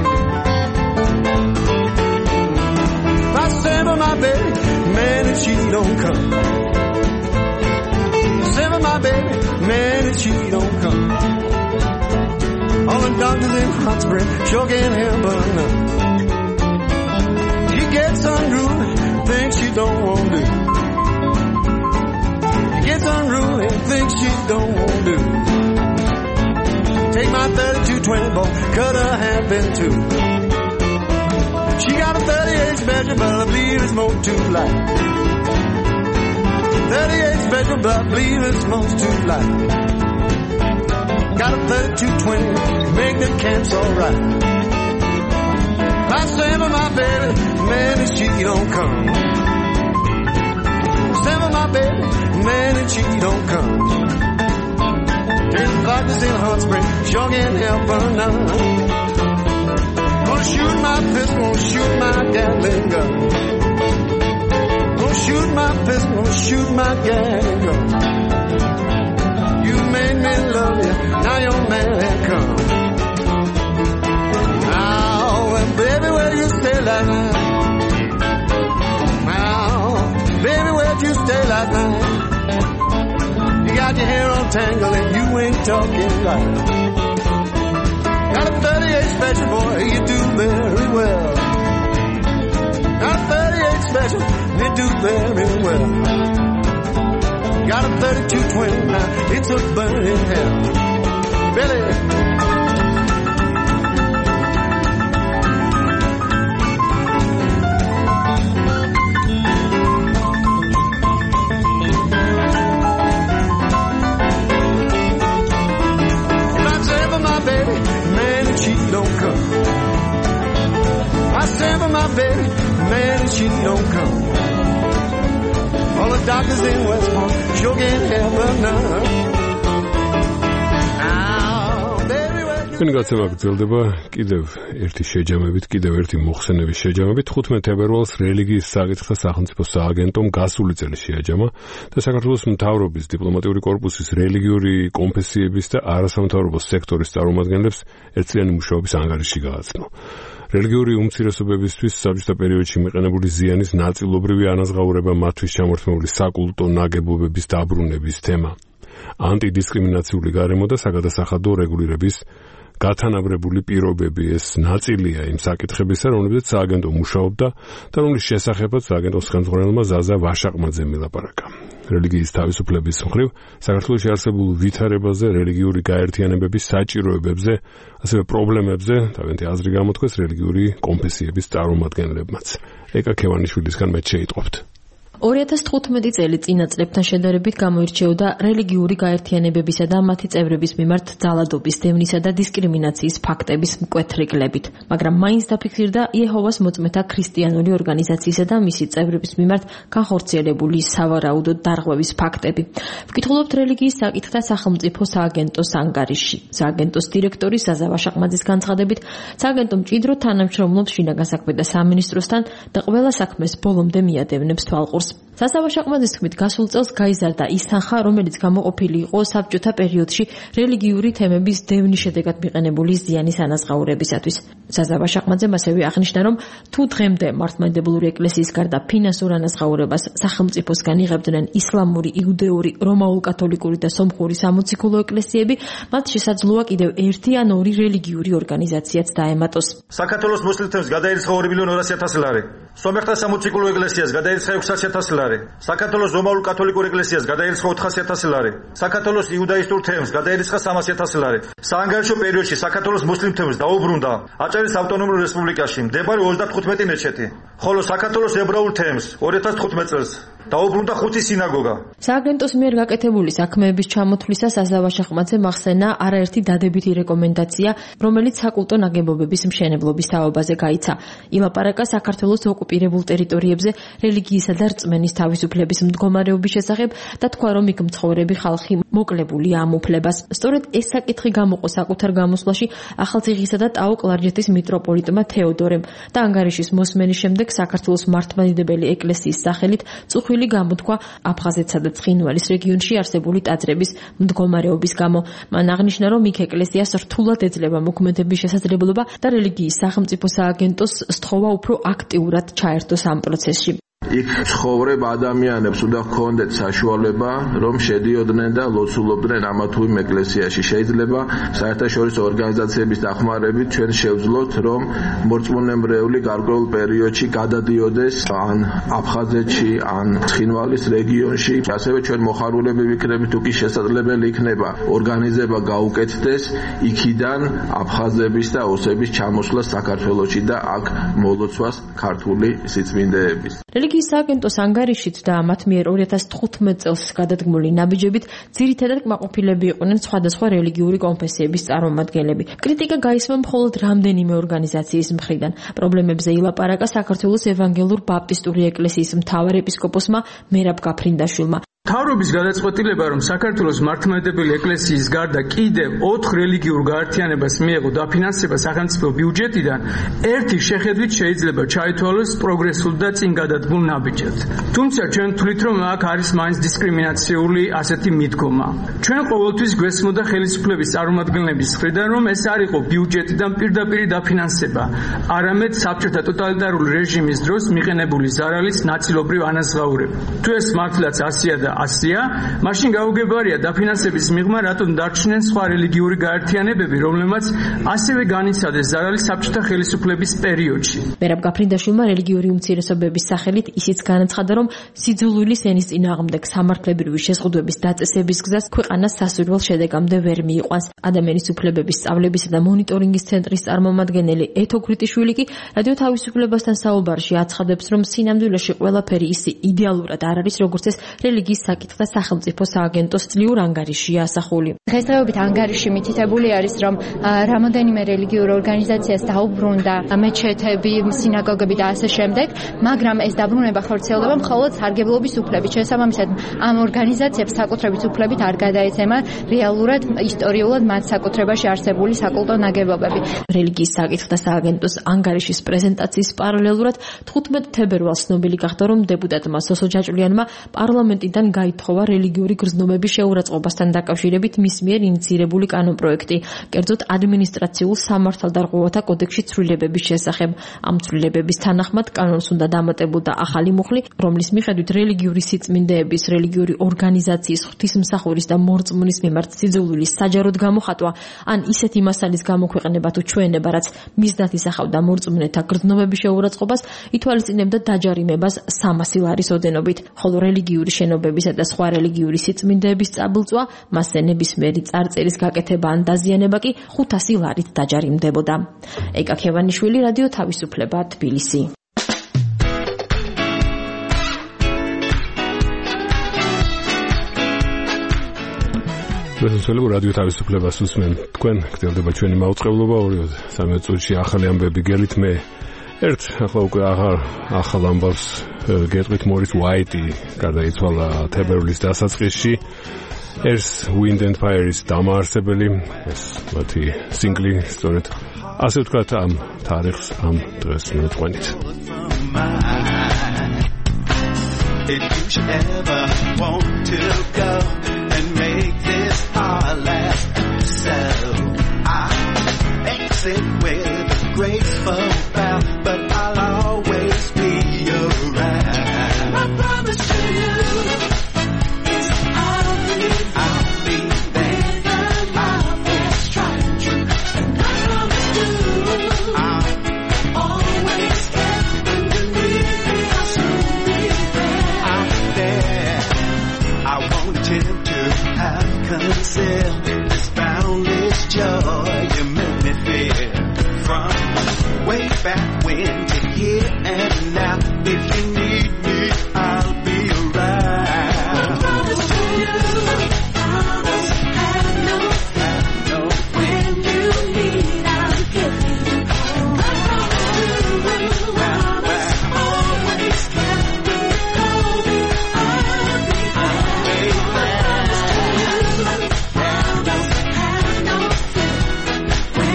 My bed, man, if she don't come. Send for my baby, man, if she don't come. All the doctors in Hot Spring sure can't help her none. She gets unruly, thinks she don't want to. She gets unruly, thinks she don't want to. Take my 32-20 ball, cut her half in two. She got a 38 special, but I believe it's more too light. 38 special, but I believe it's most too light. Got a 32-20, make the camps alright. I stand for my baby, man, and she don't come. Stand for my baby, man, and she don't come. Ten doctors in Hot Spring, sure can't help her none. Gonna shoot my pistol, gonna shoot my Gatling gun. Gonna shoot my pistol, gonna shoot my Gatling gun. You made me love you, now your man had come. Now, well, baby, where you stay last night? Now, baby, where'd you stay last night? You got your hair all tangled and you ain't talking right. Got a 38 special, boy, you do very well. Got a 38 special, you do very well. Got a 32-20 now, it's a burning hell. Billy. I stand for my baby, man, and she don't come. All the doctors in Westmont sure can't help her none. განაცემა გრძელდება კიდევ ერთი შეჯამებით, კიდევ ერთი მოხსენების შეჯამებით. 15 თებერვალს რელიგიის საკითხთა სახელმწიფო სააგენტომ გასული წელი შეაჯამა და საქართველოს მთავრობის დიპლომატიური კორპუსის რელიგიური კონფესიების და არასამთავრობო სექტორის წარმომადგენლებს ერთიანი მუშაობის ანგარიში გააცნო. რელიგიური უმცირესობებისთვის საბჭოთა პერიოდში მიყენებული ზიანის ნაწილობრივი ანაზღაურება მათთვის ჩამორთმეული საკულტო ნაგებობების დაბრუნების თემა. ანტიდისკრიმინაციული გარემო და საგადასახადო რეგულირების გათანაბრებული პირობები ეს ნაწილია იმ საკითხებისა, რომლებზეც სააგენტო მუშაობდა და რომლის შესახებაც სააგენტოს ხელმძღვანელმა ზაზა ვაშაყმაძემ ილაპარაკა. რელიგიის თავისუფლების მხრივ საქართველოში არსებულ ვითარებაზე, რელიგიური გაერთიანებების საჭიროებებზე, ასევე პრობლემებზე თავიანთი აზრი გამოთქვეს რელიგიური კონფესიების წარმომადგენლებმაც. ეკა ქევანიშვილისგან მეც შეიტყობთ. 2015 წელი წინა წლებთან შედარებით გამოირჩეოდა რელიგიური გაერთიანებებისა და მათი წევრების მიმართ ძალადობის, დევნისა და დისკრიმინაციის ფაქტების მკვეთრიგლებით, მაგრამ მაინც დაფიქსირდა იეჰოვას მოწმეთა ქრისტიანული ორგანიზაციისა და მისი წევრების მიმართ განხორციელებული სავარაუდო დარღვევის ფაქტები. ვკითხულობთ რელიგიის საკითხთა სახელმწიფო სააგენტოს ანგარიში. სააგენტოს დირექტორი ზაზა ვაშაყმაძის განცხადებით, სააგენტო მჭიდრო თანამშრომლობს შინაგან საქმეთა სამინისტროსთან და ყველა საქმეს ბოლომდე მიადევნებს თვალყურს. ზაზა ვაშაყმაძის თქმით, გასულ წელს გაიზარდა ის თანხა, რომელიც გამოყოფილი იყო საბჭოთა პერიოდში რელიგიური თემების დევნის შედეგად მიყენებული ზიანის ანაზღაურებისათვის. ზაზა ვაშაყმაძემ ასევე აღნიშნა, რომ თუ დღემდე მართლმადიდებლური ეკლესიის გარდა ფინანსურ ანაზღაურებას სახელმწიფოსგან იღებდნენ ისლამური, იუდეური, რომაულ-კათოლიკური და სომხური სამოციქულო ეკლესიები, მათ შესაძლოა კიდევ ერთი ან ორი რელიგიური ორგანიზაციაც დაემატოს. საქართველოს მუსლიმებს გადაირიცხა 2 მილიონ 200.000 ლარი. სომეხთა სამოციქულო ეკლესიას გადაირიცხა 600.000 ლარი. საქართველოს რომაულ-კათოლიკურ ეკლესიას გადაირიცხა 400.000 ლარი. საქართველოს იუდაისტურ თემს გადაირიცხა 300.000 ლარი. საანგარიშო პერიოდში საქართველოს მუსლიმ თემს დაუბრუნდა აჭარის ავტონომურ რესპუბლიკაში მდებარე 35 მეჩეთი, ხოლო საქართველოს ებრაულ თემს 2015 წელს დაუბრუნდა 5 სინაგოგა. სააგენტოს მიერ გაკეთებული საქმეების ჩამოთვლისას ზაზა ვაშაყმაძემ ახსენა არაერთი დადებითი რეკომენდაცია, რომელიც საკულტო ნაგებობების მშენებლობის თაობაზე გაიცა. იმაპარაკა საქართველოს ოკუპირებულ ტერიტორიებზე რელიგიისა და რწმენის თავისუფლების მდგომარეობის შესახებ და თქვა, რომ იქ მცხოვრები ხალხი მოკლებულია ამ უფლებას. სწორედ ეს საკითხი გამოყო საკუთარ გამოსვლაში ახალციხისა და ტაო-კლარჯეთის მიტროპოლიტმა თეოდორემ და ანგარიშის მოსმენის შემდეგ საქართველოს მართლმადიდებელი ეკლესიის სახელით წუხილი გამოთქვა აფხაზეთსა და ცხინვალის რეგიონში არსებული ტაძრების მდგომარეობის გამო. მან აღნიშნა, რომ იქ ეკლესიას რთულად ეძლევა მოქმედების შესაძლებლობა და რელიგიის სახელმწიფო სააგენტოს სთხოვა უფრო აქტიურად ჩაერთოს ამ პროცესში. იქ ცხოვრებ ადამიანებს უნდა ჰქონდეთ საშუალება, რომ შედიოდნენ და ლოცულობდნენ ამა თუ იმ ეკლესიაში. შეიძლება საერთაშორისო ორგანიზაციების დახმარებით ჩვენ შევძლოთ, რომ მორწმუნებრეული გარკვეულ პერიოდში გადადიოდეს ან აფხაზეთში, ან ცხინვალის რეგიონში. ასევე ჩვენ მოხარულები ვიქნებით, თუ კი შესაძლებელი იქნება ორგანიზება გაუკეთდეს იქიდან აფხაზების და ოსების ჩამოსვლა საქართველოში და აქ მოლოცვას ქართული სიწმინდეების. რელიგიის სააგენტოს ანგარიშით და მათ მიერ 2015 წელს გადადგმული ნაბიჯებით ძირითადად კმაყოფილები იყვნენ სხვადასხვა რელიგიური კონფესიების წარმომადგენლები. კრიტიკა გაისმა მხოლოდ რამდენიმე ორგანიზაციის მხრიდან. პრობლემებზე ილაპარაკა საქართველოს ევანგელურ ბაპტისტური ეკლესიის მთავარ ეპისკოპოსმა მერაბ გაფრინდაშვილმა. მთავრობის გადაწყვეტილება, რომ საქართველოს მართლმადიდებელი ეკლესიის გარდა კიდევ 4 რელიგიურ გაერთიანებას მიეღო დაფინანსება სახელმწიფო ბიუჯეტიდან, ერთი შეხედვით შეიძლება ჩაითვალოს პროგრესულ და წინ გადადგმულ ნაბიჯად. თუმცა ჩვენ ვთვლით, რომ აქ არის მაინც დისკრიმინაციული ასეთი მიდგომა. ჩვენ ყოველთვის გვესმოდა ხელისუფლების წარმომადგენლების მხრიდან, რომ ეს არ იყო ბიუჯეტიდან პირდაპირ დაფინანსება, არამედ საბჭოთა ტოტალიტარული რეჟიმის დროს მიყენებული ზარალის ნაწილობრივ ანაზღაურება. თუ ეს მართლაც ასია და ასია, მაშინ გაუგებარია დაფინანსების მიღმა რატომ დარჩნენ სხვა რელიგიური გაერთიანებები, რომლებმაც ასევე განიცადეს ზარალი საბჭოთა ხელისუფლების პერიოდში. მერაბ გაფრინდაშვილმა რელიგიური უმცირესობების სახელით ისიც განაცხადა, რომ სიძულვილის ენის წინააღმდეგ სამართლებრივი შეზღუდვების დაწესების გზას ქვეყანას სასურველ შედეგამდე ვერ მიიყვანს. ადამიანის უფლებების სწავლებისა და მონიტორინგის ცენტრის წარმომადგენელი ეთო გრიტიშვილი კი რადიო თავისუფლებასთან საუბარში აცხადებს, რომ სინამდვილეში ყველაფერი ისე იდეალურად არ არის, როგორც ეს რელიგიის საკითხთა სახელმწიფო სააგენტოს წლიურ ანგარიშია ასახული. დღესდღეობით ანგარიში მითითებული არის, რომ რამოდენიმე რელიგიურ ორგანიზაციას დაუბრუნდა მეჩეთები, სინაგოგები და ასე შემდეგ, მაგრამ ეს დაბრუნება ხორციელდება მხოლოდ სარგებლობის უფლებით. შესაბამისად, ამ ორგანიზაციებს საკუთრების უფლებით არ გადაეცემა რეალურად ისტორიულად მათ საკუთრებაში არსებული საკულტო ნაგებობები. რელიგიის საკითხთა სააგენტოს ანგარიშის პრეზენტაციის პარალელურად 15 თებერვალს ცნობილი გახდა, რომ დეპუტატმა სოსო ჯაჭვლიანმა პარლამენტიდან გაითხოვა რელიგიური გრძნობების შეურაცხყოფასთან დაკავშირებით მის მიერ ინიცირებული კანონპროექტი, კერძოდ ადმინისტრაციულ სამართალდარღვევათა კოდექსში ცვლილებების შესახებ. ამ ცვლილებების თანახმად კანონს უნდა დამატებოდა ახალი მუხლი, რომლის მიხედვით რელიგიური სიწმინდეების, რელიგიური ორგანიზაციის, ღვთისმსახურის და მორწმუნის მიმართ სიძულვილის საჯაროდ გამოხატვა, ან ისეთი მასალის გამოქვეყნება თუ ჩვენება, რაც მიზნად ისახავდა მორწმუნეთა გრძნობების შეურაცხყოფას, ითვალისწინებდა დაჯარიმებას 300 ლარის ოდენობით, ხოლო რელიგიური შენობებისა და სხვა რელიგიური სიწმინდეების წაბილწვა, მასზე ნებისმიერი წარწერის გაკეთება ან დაზიანება კი 500 ლარით დაჯარიმდებოდა. ეკა ქევანიშვილი, რადიო თავისუფლება, თბილისი. შესაძლოა რადიო თავისუფლებას უსმენ თქვენ, გრძელდება ჩვენი მაუწყებლობა 2-3 წუთში ახალი ამბები გელით მე ერთ ახლა უკვე ახალ ამბავს გეტყვით. მორის უაიტი გარდაიცვალა თებერვლის დასაწყისში. Earth, Wind and Fire-ის დამაარსებელი, ეს მათი სინგლი სწორედ ასე ვთქვათ ამ თარიღს, ამ დღეს მოვყვანით. If you should ever want to go and make this our last episode, I exit with a graceful bow, but I'll always be around. My promise to you is I'll be there. Love is trying true, and I promise to I'll always care. When you need me, I'll soon be there. I want you to have concealed this boundless joy you make me feel. From way back when to here and now, if you need me, I'll be around. I promise to you, promise have no fear. When you need, I'll give you all. I promise to promise always care. When you call me, I'll be there. I promise to you, promise have no fear. When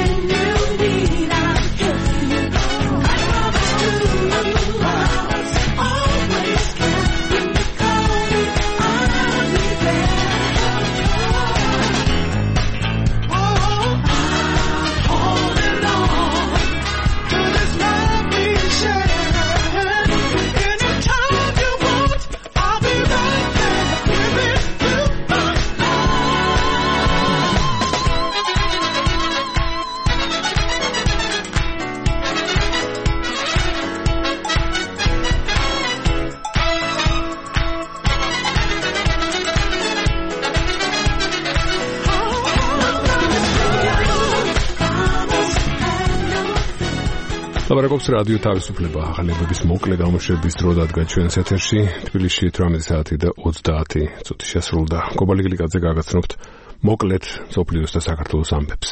ლაპარაკობს რადიო თავისუფლება. ახალებების მოკლე გამოშვების დრო დადგა ჩვენს ეთერში. თბილისში 18 საათი და 30 წუთი შესრულდა. კობალი გლიკაძე გაგაცნობთ მოკლედ სოფლიოს და საქართველოს ამბებს.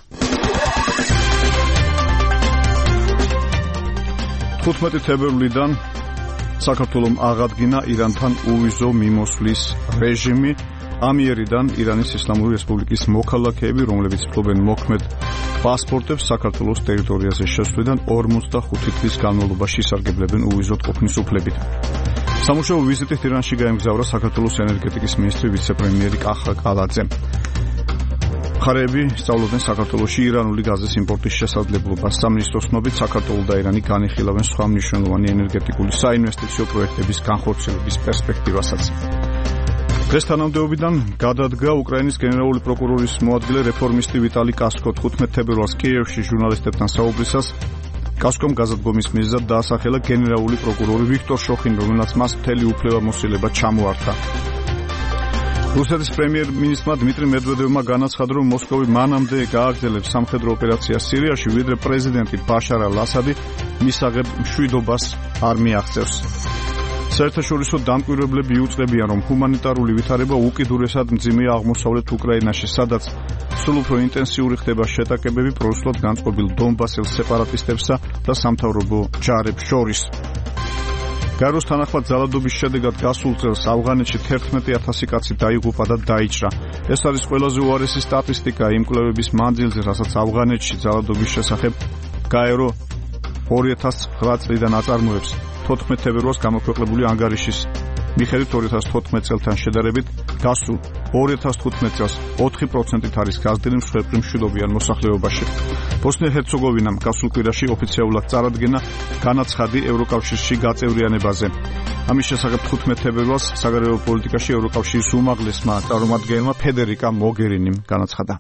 15 თებერვლიდან საქართველომ აღადგინა ირანთან უვიზო მიმოსვლის რეჟიმი. ამიერიდან ირანის ისლამური რესპუბლიკის მოქალაქეები, რომლებიც ფლობენ მოქმედ პასპორტებს, საქართველოს ტერიტორიაზე შესვლიდან 45 თვის განმავლობაში ისარგებლებენ უვიზოდ ყოფნის უფლებით. სამუშაო ვიზიტით ირანში გაემგზავრა საქართველოს ენერგეტიკის მინისტრი ვიცე-პრემიერი კახა კალაძე. მხარეები სწავლობენ საქართველოში ირანული გაზის იმპორტის შესაძლებლობას. სამინისტროს ცნობით, საქართველო და ირანი განიხილავენ სხვა მნიშვნელოვანი ენერგეტიკული საინვესტიციო პროექტების განხორციელების პერსპექტივასაც. დღეს თანამდებობიდან გადადგა უკრაინის გენერალური პროკურორის მოადგილე რეფორმისტი ვიტალი კასკო. 15 თებერვალს კიევში ჟურნალისტებთან საუბრისას კასკომ გაზაფხულის მიზეზად დაასახელა გენერალური პროკურორი ვიქტორ შოხინი, რომელმაც მას მთელი უფლებამოსილება ჩამოართვა. რუსეთის პრემიერ-მინისტრმა დმიტრი მედვედევმა განაცხადა, რომ მოსკოვი მანამდე გააგრძელებს სამხედრო ოპერაციას სირიაში, ვიდრე პრეზიდენტი ბაშარ ალ-ასადი მისაღებ მშვიდობას არ მიაღწევს. საერთაშორისო დამკვირვებლები იუწყებიან, რომ ჰუმანიტარული ვითარება უკიდურესად მძიმეა აღმოსავლეთ უკრაინაში, სადაც სულ უფრო ინტენსიური ხდება შეტაკებები პრორუსულად განწყობილ დონბასელ სეპარატისტებსა და სამთავრობო ჯარებს შორის. გაეროს თანახმად ძალადობის შედეგად გასულ წელს ავღანეთში 11,000 კაცი დაიღუპა და დაიჭრა. ეს არის ყველაზე უარესი სტატისტიკა იმ კვლევების მანძილზე, რასაც ავღანეთში ძალადობის შესახებ გაერო 2009 წლიდან აწარმოებს. 14 თებერვალს გამოქვეყნებული ანგარიშის მიხედვით 2014 წელთან შედარებით გასულ 2015 წელს 4%-ით არის გაზრდილი მსხვერპლი მშვიდობიან მოსახლეობაში. ბოსნია-ჰერცეგოვინამ გასულ კვირაში ოფიციალურად წარადგენა განაცხადი ევროკავშირში გაწევრიანებაზე. ამის შესახებ 15 თებერვალს საგარეო პოლიტიკაში ევროკავშირის უმაღლესმა წარმომადგენელმა ფედერიკა მოგერინიმ განაცხადა.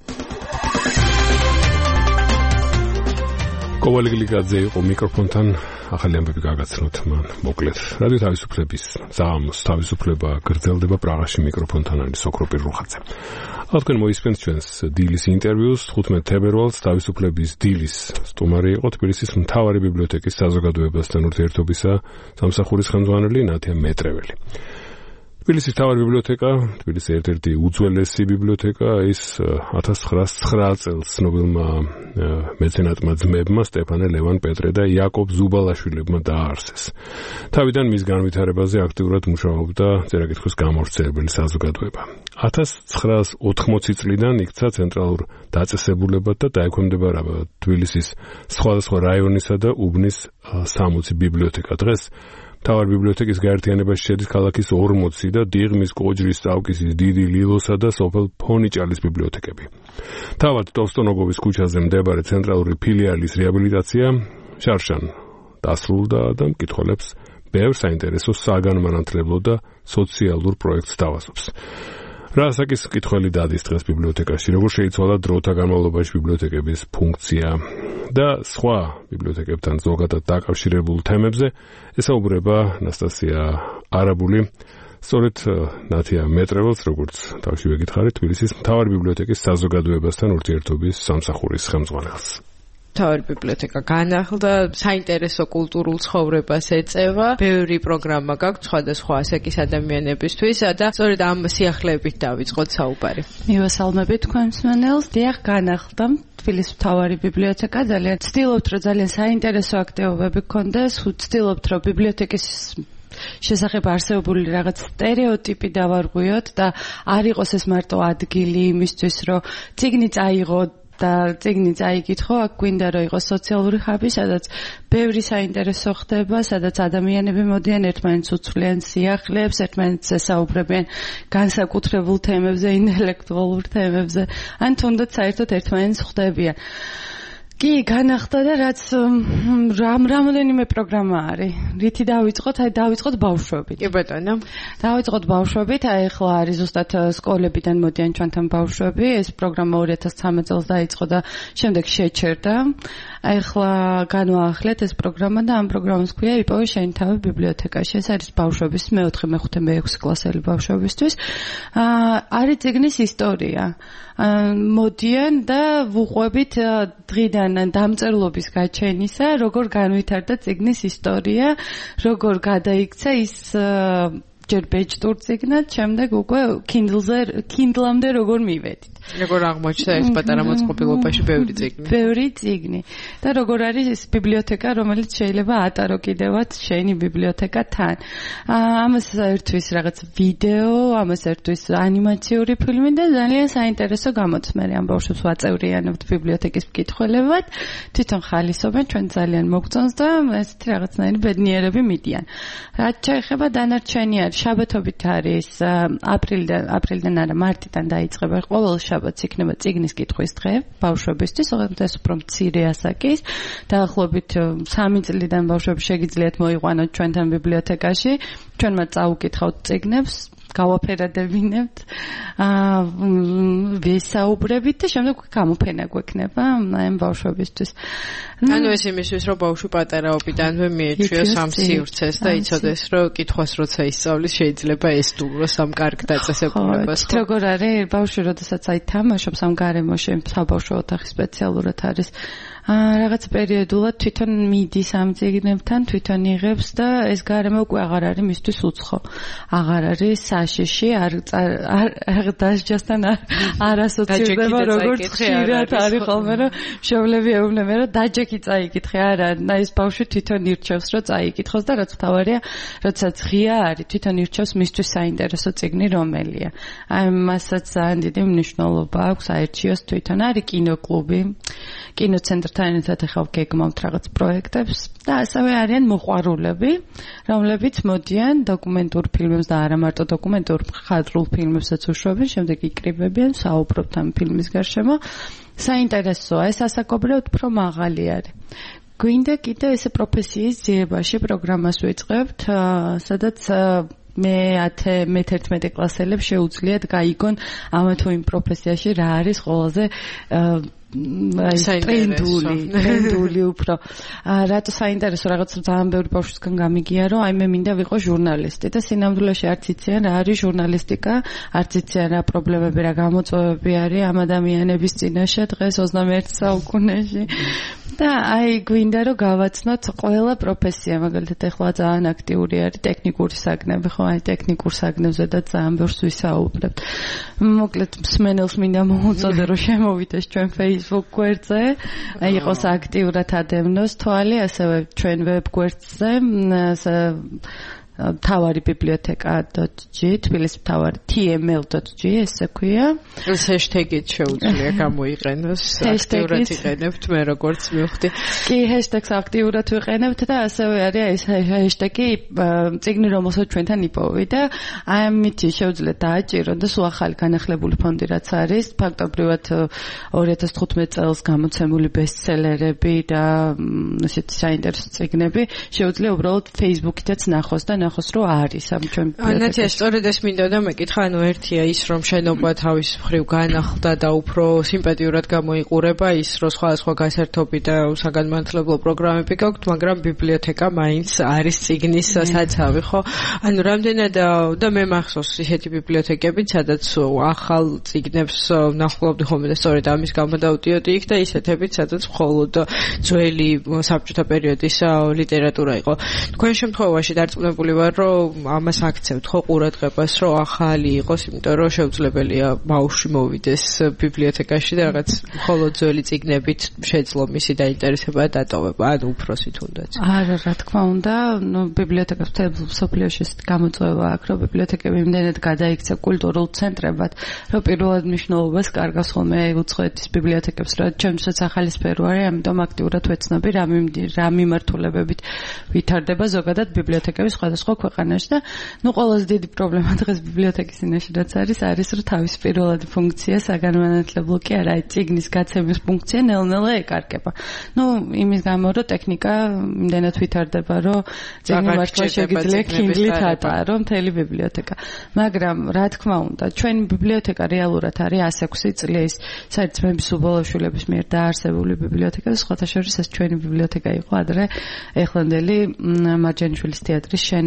კობალი გლიკაძე იყო მიკროფონთან. ახალი ამბები გაგაცნოთ მან მოკლედ. რადიო თავისუფლების საღამოს თავისუფლება გრძელდება პრაღაში. მიკროფონთან არის ოქროპირ რუხაძე. თქვენ მოისმენთ ჩვენს დილის ინტერვიუს. 15 თებერვალს თავისუფლების დილის სტუმარი იყო თბილისის მთავარი ბიბლიოთეკის საზოგადოებასთან ურთიერთობისა სამსახურის ხელმძღვანელი ნათია მეტრეველი. თბილისის მთავარი ბიბლიოთეკა, თბილისის ერთ-ერთი უძველესი ბიბლიოთეკა, ის 1909 წელს ცნობილმა მეცენატმა ძმებმა სტეფანე ლევან პეტრე და იაკობ ზუბალაშვილებმა დააარსეს. თავიდან მის განვითარებაზე აქტიურად მუშაობდა წერა-კითხვის გამავრცელებელი საზოგადოება. 1980 წლიდან იქცა ცენტრალურ დაწესებულებად და დაექვემდებარა თბილისის სხვადასხვა რაიონისა და უბნის 60 ბიბლიოთეკა. დღეს მთავარი ბიბლიოთეკის გაერთიანებაში შედის ქალაქის 40 და დიღმის, კოჯრის, წავკისის, დიდი ლილოსა და სოფელ ფონიჭალის ბიბლიოთეკები. თავად ტოვსტონოგოვის ქუჩაზე მდებარე ცენტრალური ფილიალის რეაბილიტაცია შარშან დასრულდა და მკითხველებს ბევრ საინტერესო საგანმანათლებლო და სოციალურ პროექტს თავაზობს. რა ასაკის მკითხველი დადის დღეს ბიბლიოთეკაში, როგორ შეიცვალა დროთა განმავლობაში ბიბლიოთეკების ფუნქცია და სხვა ბიბლიოთეკებთან ზოგადად დაკავშირებულ თემებზე ესაუბრება ნასტასია არაბული. სწორედ ნათია მეტრეველს, როგორც თავშივე გითხარით, თბილისის მთავარი ბიბლიოთეკის საზოგადოებასთან ურთიერთობის სამსახურის ხელმძღვანელს. მთავარი ბიბლიოთეკა განახლდა, საინტერესო კულტურულ ცხოვრებას ეწევა, ბევრი პროგრამა გაქვს სხვადასხვა ასაკის ადამიანებისთვის და სწორედ ამ სიახლეებით დავიწყოთ საუბარი. მივესალმებით თქვენ მსმენელს. დიახ, განახლდა თბილისის მთავარი ბიბლიოთეკა. ძალიან ვცდილობთ, რომ ძალიან საინტერესო აქტივობები გქონდეს, ვცდილობთ, რომ ბიბლიოთეკის შესახებ არსებული რაღაც სტერეოტიპი დავარღვიოთ და არ იყოს ეს მარტო ადგილი იმისთვის, რომ წიგნი წაიღო და წიგნი წაიკითხო, აქ გვინდა რომ იყოს სოციალური ხაბი, სადაც ბევრი საინტერესო ხდება, სადაც ადამიანები მოდიან ერთმანეთს უცვლიან სიახლეებს, ერთმანეთს ესაუბრებიან განსაკუთრებულ თემებზე, ინტელექტუალურ თემებზე, ან თუნდაც საერთოდ ერთმანეთს ხვდებიან. კი, განახლდა და რაც რამდენიმე პროგრამა არის. რითი დავიწყოთ? დავიწყოთ ბავშვებით. კი ბატონო. დავიწყოთ ბავშვებით. ახლა არის ზუსტად სკოლებიდან მოდიან ჩვენთან ბავშვები. ეს პროგრამა 2013 წელს დაიწყო და შემდეგ შეჩერდა. ახლა განვაახლეთ ეს პროგრამა და ამ პროგრამას ქვია იპოვე შენი თავი ბიბლიოთეკაში. ეს არის ბავშვების მე-4, მე-5, მე-6 კლასელი ბავშვებისთვის. არის წიგნის ისტორია. მოდიან და ვუყვებით დღიდან დამწერლობის გაჩენისა, როგორ განვითარდა წიგნის ისტორია, როგორ გადაიქცა ის ჯერ ბეჭდურ წიგნად, შემდეგ უკვე Kindle-ამდე როგორ მივედით. როგორ აღმოჩნდა ეს პატარა მოწყობილობაში ბევრი წიგნი. და როგორ არის ეს ბიბლიოთეკა, რომელიც შეიძლება ატარო კიდევაც შენი ბიბლიოთეკა თან. ამას ერთვის რაღაც ვიდეო, ამას ერთვის ანიმაციური ფილმი და ძალიან საინტერესო გამოცემები. ამ ბავშვებს ვაწევრიანებთ ბიბლიოთეკის მკითხველებად, თვითონ ხალისობენ, ჩვენ ძალიან მოგწონს და ესეთი რაღაცნაირი ბედნიერები მიდიან. რაც შეეხება დანარჩენი არის შაბათობით არის აპრილიდან არა მარტიდან დაიწყება ყოველ შაბათს იქნება წიგნის კითხვის დღე ბავშვებისთვის, ოღონდ ეს უფრო მცირე ასაკის. დაახლოებით 3 წლიდან ბავშვები შეგიძლიათ მოიყვანოთ ჩვენთან ბიბლიოთეკაში. ჩვენ მათ წაუკითხავთ წიგნებს, გავაფერადებინებთ, ვისაუბრებით და შემდეგ გამოფენა გვექნება ამ ბავშვებისთვის. ანუ ეს იმისთვის, რომ ბავშვი პატარაობიდანვე მიეჩვიოს ამ სივრცეს და იცოდეს, რომ კითხვას როცა ისწავლის, შეიძლება ესტუმროს ამ კარგ დაწესებულებას. როგორ არის ბავშვი, როდესაც თამაშობს ამ გარემოში, საბავშვო ოთახი სპეციალურად არის. რაღაც პერიოდულად თვითონ მიდის ამ წიგნებთან, თვითონ იღებს და ეს გარემო უკვე აღარ არის მისთვის უცხო. აღარ არის საშიში, არ დასჯასთან არ ასოცირდება როგორც ხშირად არის ხოლმე, რომ მშობლები ეუბნებიან, რომ დაჯექი წაიკითხე, არა, ეს ბავშვი თვითონ ირჩევს, რომ წაიკითხოს და რაც თავარია, როდესაც ღია არის, თვითონ ირჩევს მისთვის საინტერესო წიგნი რომელია. აი მასაც ძალიან დიდი მნიშვნელობა აქვს აერჩიოს თვითონ არის კინოკლუბი, კინოცენტრთან ერთად ახლა გეგმავთ რაღაც პროექტებს და ასევე არიან მოყვარულები, რომლებიც მოდიან დოკუმენტურ ფილმებს და არა მარტო დოკუმენტურ მხატვრულ ფილმებსაც უშვებენ, შემდეგ იკრიბებიან, საუბრობთ ამ ფილმის გარშემო. საინტერესოა, ეს ასაკობრივად უფრო მაღალი არის. გვინდა კიდე ესე პროფესიის ძიებაში პროგრამას ვიწყებთ, სადაც მე-11 კლასელებს შეუძლიათ გაიგონ ამ თუ იმ პროფესიაში რა არის ყველაზე ტრენდული უფრო. რატო საინტერესო, რაღაც ძალიან ბევრი ბავშვისგან გამიგია, რომ აი მე მინდა ვიყო ჟურნალისტი და სინამდვილეში არც იციან რა არის ჟურნალისტიკა, არც იციან რა პრობლემები, რა გამოწვევები არის ამ ადამიანების წინაშე დღეს 21 საუკუნეში. და აი გვინდა რომ გავაცნოთ ყველა პროფესია, მაგალითად ახლა ძალიან აქტიური არის ტექნიკური საგნები, ხო, აი ტექნიკურ საგნებზე და ძალიან ბევრს ვისაუბრებთ. მოკლედ მსმენელს მინდა მოუწოდე რომ შემოვიდეს ჩვენ Facebook გვერდზე, იყოს აქტიურად ადევნოს თვალი, ასევე ჩვენ ვებ გვერდზე, თავარი ბიბლიოთეკა.g, თბილისის თავარი tml.g, ესე ქვია. ეს ჰეშტეგით შეუძლია გამოიყენოს, აქტიურად იყენებთ, მე როგორც მივხვდი. კი, ჰეშტეგს აქტიურად ვიყენებთ და ასევე არის ეს ჰეშტეგი წიგნი, რომელსაც ჩვენთან იპოვი და ამით შეუძლიათ დააჭიროთ და სულ ახალი განახლებული ფონდი რაც არის, ფაქტობრივად 2015 წელს გამოცემული ბესტსელერები და ესეთი საინტერესო წიგნები შეუძლია უბრალოდ Facebook-ითაც ნახოს და ნახოს რომ არის ამ ჩვენ ანათია სწორედ ეს მინდა და მეკითხა, ანუ ერთია ის რომ შენობა თავის მხრივ განახლდა და უფრო სიმპათიურად გამოიყურება ის რომ სხვადასხვა გასართობი და საგანმანათლებლო პროგრამები გაქვთ, მაგრამ ბიბლიოთეკა მაინც არის წიგნის საცავი, ხო? ანუ რამდენად და მე მახსოვს ისეთი ბიბლიოთეკები, სადაც ახალ წიგნებს ვნახულობდი ხოლმე და სწორედ ამის გამო დავდიოდი იქ და ისეთებიც, სადაც მხოლოდ ძველი საბჭოთა პერიოდის ლიტერატურა იყო. თქვენ შემთხვევაში დარწმუნებული ვარ, რომ ამას აქცევთ ხო ყურადღებას, რომ ახალი იყოს, იმიტომ რომ შეუძლებელია ბავშვი მოვიდეს ბიბლიოთეკაში და რაღაც მხოლოდ ძველი წიგნებით შეძლო მისი დაინტერესება და დატოვება, ანუ უფროსი თუნდაც. არა, რა თქმა უნდა, ბიბლიოთეკას მთელ მსოფლიოში ესეთი გამოწვევა აქვს, რომ ბიბლიოთეკები იმდენად გადაიქცა კულტურულ ცენტრებად, რომ პირველად მნიშვნელობას კარგავს ხოლმე უცხოეთის ბიბლიოთეკებს, რა ჩემთვისაც ახალი სფერო არის, ამიტომ აქტიურად ვეცნობი რა მიმართულებებით ვითარდება ზოგადად ბიბლიოთეკები სხვადასხვა ქვეყანაში და ყველაზე დიდი პრობლემა დღეს ბიბლიოთეკის წინაშე რაც არის რომ თავის პირველადი ფუნქცია საგანმანათლებლო კი არა, წიგნის გაცემის ფუნქცია ნელ-ნელა ეკარგება. იმის გამო რომ ტექნიკა იმდენად ვითარდება, რომ წიგნი მართლა შეგიძლია Kindle-ით ატარო მთელი ბიბლიოთეკა. მაგრამ რა თქმა უნდა, ჩვენი ბიბლიოთეკა რეალურად არის 106 წლის საერთმების უბოლოშვილების მიერ დაარსებული ბიბლიოთეკა და სხვათა შორის ეს ჩვენი ბიბლიოთეკა იყო ადრე ეხლანდელი მარჯანიშვილის თეატრის შენობა.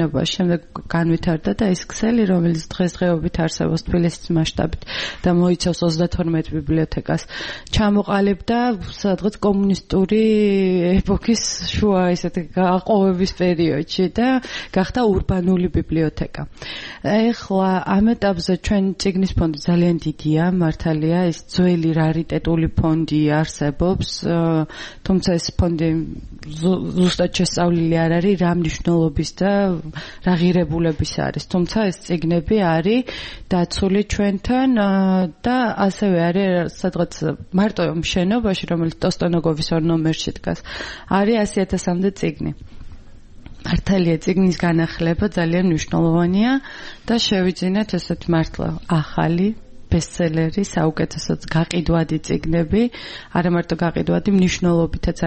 შენობაში, შემდეგ განვითარდა და ის ქსელი, რომელიც დღესდღეობით არსებობს თბილისის მასშტაბით და მოიცავს 32 ბიბლიოთეკას, ჩამოყალიბდა სადღაც კომუნისტური ეპოქის შუა ისეთი გაყოვების პერიოდში და გახდა урბანული ბიბლიოთეკა. ეხლა ამ ეტაპზე ჩვენ წიგნის ფონდი ძალიან დიდია, მართალია, ის ძველი რარიტეტული ფონდი არსებობს, თუმცა ეს ფონდი ზუსტად შესწავლილი არ არის რა მნიშვნელობის და რა ღირებულების არის. თუმცა ეს წიგნები არის დაცული ჩვენთან და ასევე არის სადღაც მარტო შენობაში, რომელიც ტოსტონოგოვის 2 ნომერში დგას, არის 100.000-მდე წიგნი. მართალია წიგნის განახლება ძალიან მნიშვნელოვანია და შევიძინეთ ესეთ მართლა ახალი ბესტსელერი, საუკეთესოდ გაყიდვადი წიგნები, არა მარტო გაყიდვადი, მნიშვნელობითაც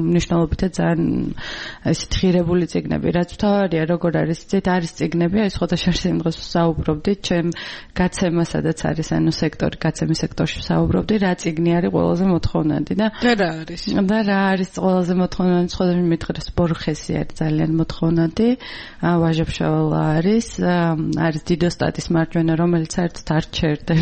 ძალიან ესეთ ღირებული წიგნები. რაც თავარია, როგორ არის, იცით, არის წიგნები, აი სხვადასხვა იმ დღეს საუბრობდით, ჩემ გაცემა, სადაც არის, სექტორი, გაცემის სექტორში საუბრობდი, რა წიგნი არის ყველაზე მოთხოვნადი და რა არის? და რა არის ყველაზე მოთხოვნადი, სხვადასხვა მითხრეს ბორხესი არის ძალიან მოთხოვნადი, ვაჟებშავალა არის დიდოსტატის მარჯვენა, რომელიც საერთოდ არ ჩერდება.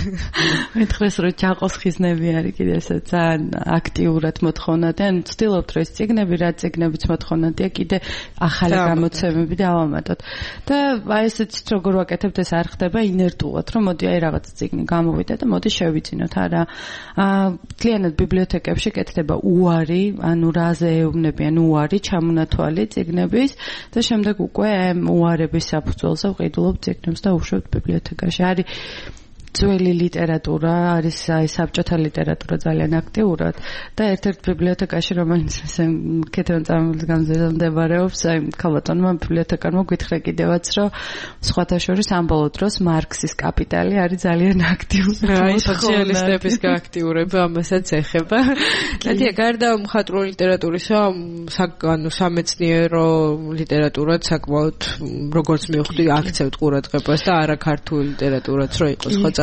მითხრეს რომ ჯაყოს ხიზნები არის კიდე ესე ძალიან აქტიურად მოთხოვნადი, ან ვცდილობთ რომ ეს წიგნები, რა წიგნებიც მოთხოვნადია, კიდე ახალი გამოცემები დავამატოთ. და აი ესეც როგორ ვაკეთებთ, ეს არ ხდება ინერტულად, რომ მოდი აი რაღაც წიგნი გამოვიდა და მოდი შევიძინოთ. არა, მთლიანად ბიბლიოთეკებში კეთდება უარი, ანუ რაზე ეუბნებიან უარი, ჩამონათვალი წიგნების და შემდეგ უკვე უარების საფუძველზე ვყიდულობთ წიგნებს და უშვებთ ბიბლიოთეკაში. არის ძველი ლიტერატურა, არის აი საბჭოთა ლიტერატურა ძალიან აქტიურად და ერთ-ერთ ბიბლიოთეკაში, რომელიც კეთილ წარმოების განზრახ მდებარეობს, აი ქალბატონმა ბიბლიოთეკარმა გითხრა კიდევაც, რომ სხვათა შორის ამბოლო დროს მარქსის კაპიტალი არის ძალიან აქტიური. აი სოციალისტების გააქტიურება ამასაც ეხება. კეთია, გარდა მხატვრული ლიტერატურისა, ანუ სამეცნიერო ლიტერატურაც საკმაოდ როგორც მივხვდი, აქცევთ ყურადღებას და არა ქართული ლიტერატურაც რო იყოს ხო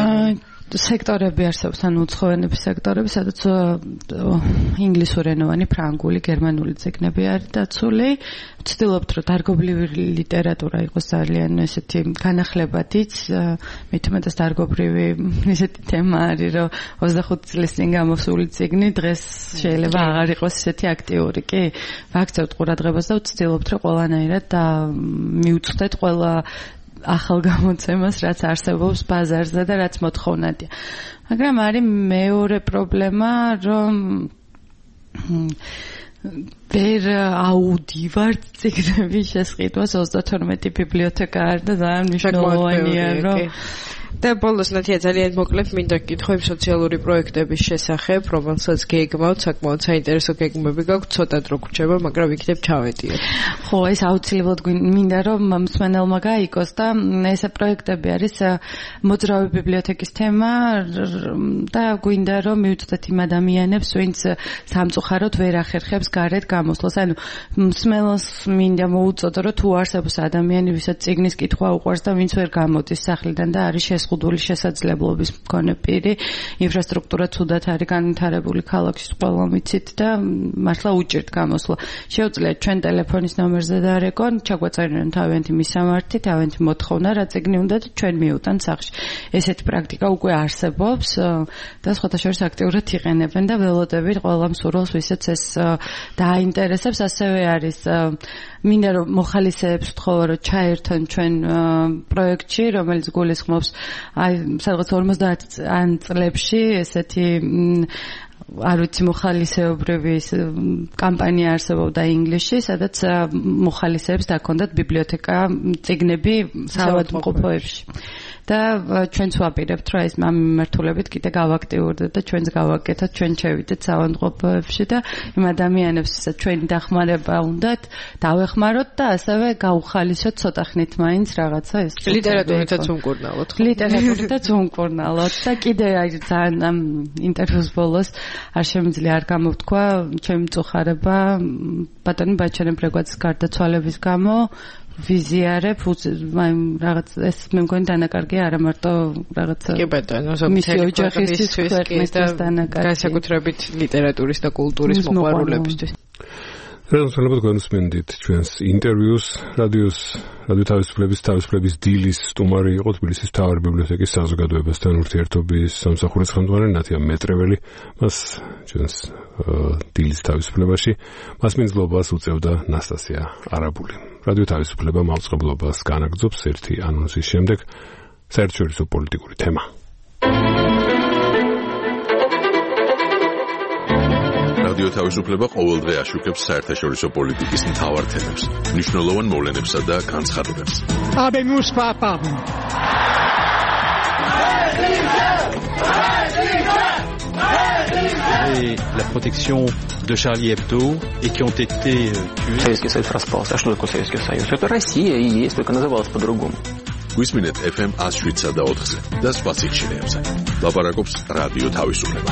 სექტორები არსებობს, ანუ უცხოენების სექტორები, სადაც ინგლისურენოვანი, ფრანგული, გერმანული წიგნები არის დაცული. ვცდილობთ, რომ დარგობრივი ლიტერატურა იყოს ძალიან ესეთი განახლებადიც, მით უმეტეს დარგობრივი ესეთი თემა არის, რომ 25 წლის წინ გამოსული წიგნი დღეს შეიძლება აღარ იყოს ესეთი აქტიური, კი? ვაქცევთ ყურადღებას და ვცდილობთ, რომ ყველანაირად და მივუწვდეთ ყველა ახალ გამოცემას, რაც არსებობს ბაზარზე და რაც მოთხოვნადია. მაგრამ არის მეორე პრობლემა, რომ ვერ აუდივართ წიგნების შესყიდვას 32 ბიბლიოთეკა არის და ძალიან მნიშვნელოვანია, რომ და ბოლოს ნათია ძალიან მოკლედ მინდა გითხო იმ სოციალური პროექტების შესახებ, რომელსაც გეგმავთ, საკმაოდ საინტერესო გეგმები გაქვთ, ცოტა დრო გრჩება, მაგრამ იქნებ ჩავედიოთ. ხო, ეს აუცილებლად მინდა რომ მსმენელმა გაიგოს და ეს პროექტები არის მოძრავი ბიბლიოთეკის თემა და გვინდა რომ მივუწვდეთ იმ ადამიანებს, ვინც სამწუხაროდ ვერ ახერხებს გარეთ გამოსვლას. ანუ მსმენელს მინდა მოუწოდო, რომ თუ არსებობს ადამიანი, ვისაც წიგნის კითხვა უყვარს და ვინც ვერ გამოდის სახლიდან და არის შეზღუდული შესაძლებლობის მქონე პირი, ინფრასტრუქტურა თუდად არის განვითარებული ქალაქში, ყველა მიცით და მართლა უჭირთ გამოსვლა. შეუძლიათ ჩვენ ტელეფონის ნომერზე დარეკონ, ჩაგვეწერენ თავიანთი მისამართი, თავიანთი მოთხოვნა, რა წიგნი უნდა და ჩვენ მიუტანთ სახლში. ესეთი პრაქტიკა უკვე არსებობს და სხვათა შორის აქტიურად იყენებენ და ველოდებით ყველა მსურველს, ვისაც ეს დააინტერესებს, ასევე არის მინდა რომ მოხალისეებს ვთხოვა, რომ ჩაერთონ ჩვენ პროექტში, რომელიც გულისხმობს აი სადღაც 50 წლებში ესეთი არ ვიცი მოხალისეობრივი კამპანია არსებობდა ინგლისში, სადაც მოხალისეებს დაქონდათ ბიბლიოთეკა წიგნები საავადმყოფოებში. და ჩვენც ვაპირებთ, რომ ეს ამ მიმართულებით კიდე გავაქტიურდეთ და ჩვენც გავაკეთოთ, ჩვენ შევიდეთ საავადმყოფოებში და იმ ადამიანებს, ვისაც ჩვენი დახმარება უნდათ, დავეხმაროთ და ასევე გავუხალისოთ ცოტა ხნით მაინც რაღაცა ეს. ლიტერატურითაც უმკურნალოთ. ლიტერატურითაც უმკურნალოთ და კიდე აი ძალიან ინტერვიუს ბოლოს არ შემიძლია არ გამოვთქვა ჩემი მწუხარება ბატონი ბაჩანე ბრეგვაძის გარდაცვალების გამო ვიზიარებ რაღაც ეს მე მგონი დანაკარგია არა მარტო რაღაც კი ბატონო მისი ოჯახისთვის ქვეყნის დანაკარგი განსაკუთრებით ლიტერატურის და კულტურის მოყვარულებისთვის. რედაქტორებად გვენუსმენდით ჩვენს ინტერვიუს რადიო თავისუფლების დილის სტუმარი იყო თბილისის მთავარი ბიბლიოთეკის საზოგადოებასთან ურთიერთობის სამსახურის ხელმძღვანელი ნათია მეტრეველი. მას ჩვენს დილის თავისუფლებაში მას მიზნობას უწევდა ნასტასია არაბული. რადიო თავისუფლება მაუწყებლობას განაგრძობს ერთი ანონსის შემდეგ საერთაშორისო პოლიტიკური თემა. რადიო თავისუფლება ყოველდღე აშუქებს საერთაშორისო პოლიტიკის მთავარ თემებს, მნიშვნელოვან მოვლენებსა და განცხადებებს. La protection de Charlie Hebdo et qui ont été tués. Советский Союз распался. А что такое Советский Союз? Это Россия и есть, только называлась по-другому. გვისმინეთ FM 107 და 4-ზე და სხვა სიხშირეებზე. ლაპარაკობს რადიო თავისუფლება.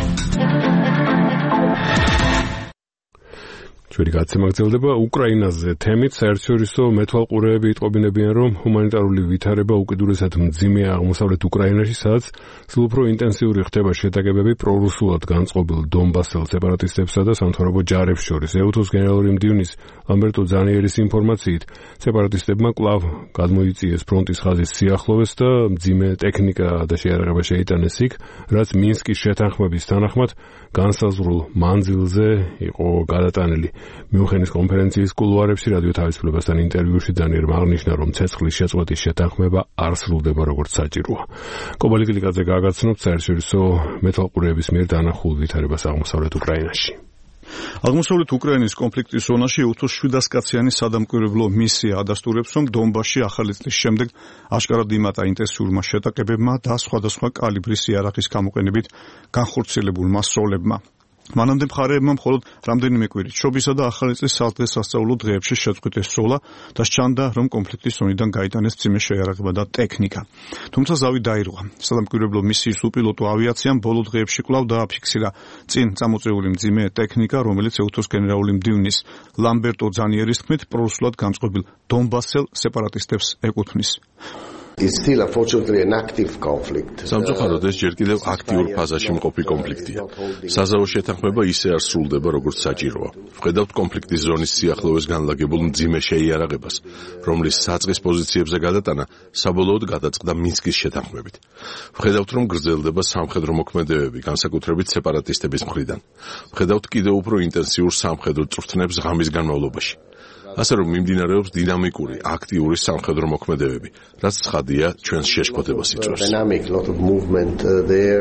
ჩვენი გაცემა გრძელდება უკრაინაზე თემით. საერთაშორისო მეთვალყურეები იტყობინებიან, რომ ჰუმანიტარული ვითარება უკიდურესად მძიმეა აღმოსავლეთ უკრაინაში, სადაც სულ უფრო ინტენსიური ხდება შეტაკებები პრორუსულად განწყობილ დონბასელ სეპარატისტებსა და სამთავრობო ჯარებს შორის. ეუთოს გენერალური მდივნის ლამბერტო ძანიერის ინფორმაციით, სეპარატისტებმა კვლავ გადმოიწიეს ფრონტის ხაზის სიახლოვეს და მძიმე ტექნიკა და შეიარაღება შეიტანეს იქ, რაც მინსკის შეთანხმების თანახმად განსაზღვრულ მანძილზე იყო გადატანილი. მიუნხენის კონფერენციის კულუარებში რადიო თავისუფლებასთან ინტერვიუში ძანიერმა აღნიშნა, რომ ცეცხლის შეწყვეტის შეთანხმება არ სრულდება როგორც საჭიროა. კობალი კილიკაძე გააგაცნობს საერთაშორისო მეთვალყურეების მიერ დანახულ ვითარებას აღმოსავლეთ უკრაინაში. აღმოსავლეთ უკრაინის კონფლიქტის ზონაში ეუთოს 700 კაციანი სადამკვირვებლო მისია ადასტურებს, რომ დონბასში ახალი წლის შემდეგ აშკარად იმატა ინტენსიურმა შეტაკებებმა და სხვადასხვა კალიბრის იარაღის გამოყენებით განხორციელებულმა სროლებმა. მანამდე მხარეებმა მხოლოდ რამდენიმე კვირით შობისა და ახალი წლის სადღესასწაულო დღეებში შეწყვიტეს სროლა და სჩანდა, რომ კონფლიქტის ზონიდან გაიტანეს მძიმე შეიარაღება და ტექნიკა. თუმცა ზავი დაირღვა. სადამკვირვებლო მისიის უპილოტო ავიაციამ ბოლო დღეებში კვლავ დააფიქსირა წინ წამოწეული მძიმე ტექნიკა, რომელიც ეუთოს გენერალური მდივნის ლამბერტო ძანიერის თქმით პრორუსულად განწყობილ დონბასელ სეპარატისტებს ეკუთვნის. It's still unfortunately an active conflict. სამწუხაროდ ეს ჯერ კიდევ აქტიურ ფაზაში მყოფი კონფლიქტია. საზავო შეთანხმება ისე არ სრულდება, როგორც საჭიროა. ვხედავთ კონფლიქტის ზონის სიახლოვეს განლაგებულ მძიმე შეიარაღებას, რომლის საწყის პოზიციებზე გადატანა საბოლოოდ გადაწყდა მინსკის შეთანხმებით. ვხედავთ, რომ გრძელდება სამხედრო მოქმედებები, განსაკუთრებით სეპარატისტების მხრიდან. ვხედავთ კიდევ უფრო ინტენსიურ სამხედრო წვრთნებს ღამის განმავლობაში. ასე რომ მიმდინარეობს დინამიკური, აქტიური სამხედრო მოქმედებები, რაც ცხადია ჩვენს შეშფოთებას იწვევს. Dynamic, lot of movement there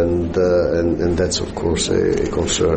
and that's of course a concern.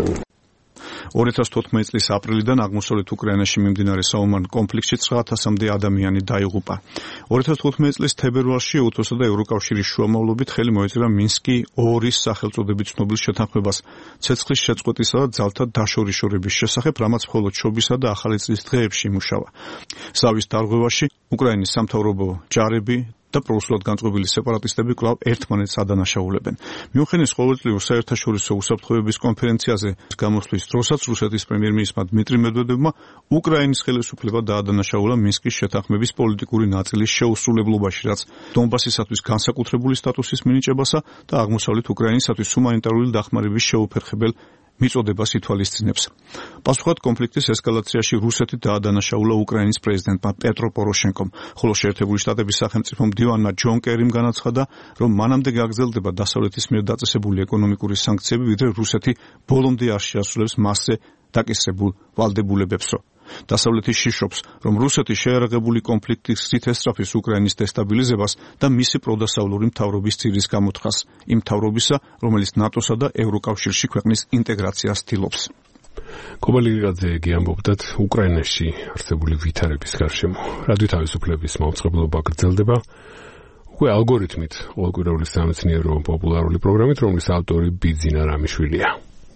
2014 წლის აპრილიდან აღმოსავლეთ უკრაინაში მიმდინარე საომარ კონფლიქტში 9000-მდე ადამიანი დაიღუპა. 2015 წლის თებერვალში ეუთოსა და ევროკავშირის შუამავლობით ხელი მოეწერა მინსკი 2-ის სახელწოდებით ცნობილ შეთანხმებას ცეცხლის შეწყვეტისა და ძალთა დაშორიშორების შესახებ, რამაც მხოლოდ შობისა და ახალი წლის დღეებში იმუშავა. ზავის დარღვევაში უკრაინის სამთავრობო ჯარები და პრორუსულად განწყობილი სეპარატისტები კვლავ ერთმანეთს ადანაშაულებენ. მიუნხენის ყოველწლიურ საერთაშორისო უსაფრთხოების კონფერენციაზე გამოსვლის დროსაც რუსეთის პრემიერ-მინისტრმა დმიტრი მედვედევმა უკრაინის ხელისუფლება დაადანაშაულა მინსკის შეთანხმების პოლიტიკური ნაწილის შეუსრულებლობაში, რაც დონბასისათვის განსაკუთრებული სტატუსის მინიჭებასა და აღმოსავლეთ უკრაინისათვის ჰუმანიტარული დახმარების შეუფერხებელ მიწოდებას ითვალისწინებს. პასუხად კონფლიქტის ესკალაციაში რუსეთი დაადანაშაულა უკრაინის პრეზიდენტმა პეტრო პოროშენკომ, ხოლო შეერთებული შტატების სახელმწიფო მდივანმა ჯონ კერიმ განაცხადა, რომ მანამდე გაგრძელდება დასავლეთის მიერ დაწესებული ეკონომიკური სანქციები, ვიდრე რუსეთი ბოლომდე არ შეასრულებს მასზე დაკისრებულ ვალდებულებებსო. დასავლეთის შიშობს, რომ რუსეთი შეიარაღებული კონფლიქტის გზით ესწრაფის უკრაინის დესტაბილიზებას და მისი პროდასავლური მთავრობის ძირის გამოთხას, იმ მთავრობისა, რომელიც ნატოსა და ევროკავშირში ქვეყნის ინტეგრაციას ცდილობს. კობალი კილიკაძე ამბობდათ უკრაინაში არსებული ვითარების გარშემო რადიო თავისუფლების მაუწყებლობა გრძელდება. უკვე ალგორითმით ყოველკვირეული სამეცნიერო პოპულარული პროგრამით, რომლის ავტორი ბიძინა რამიშვილია.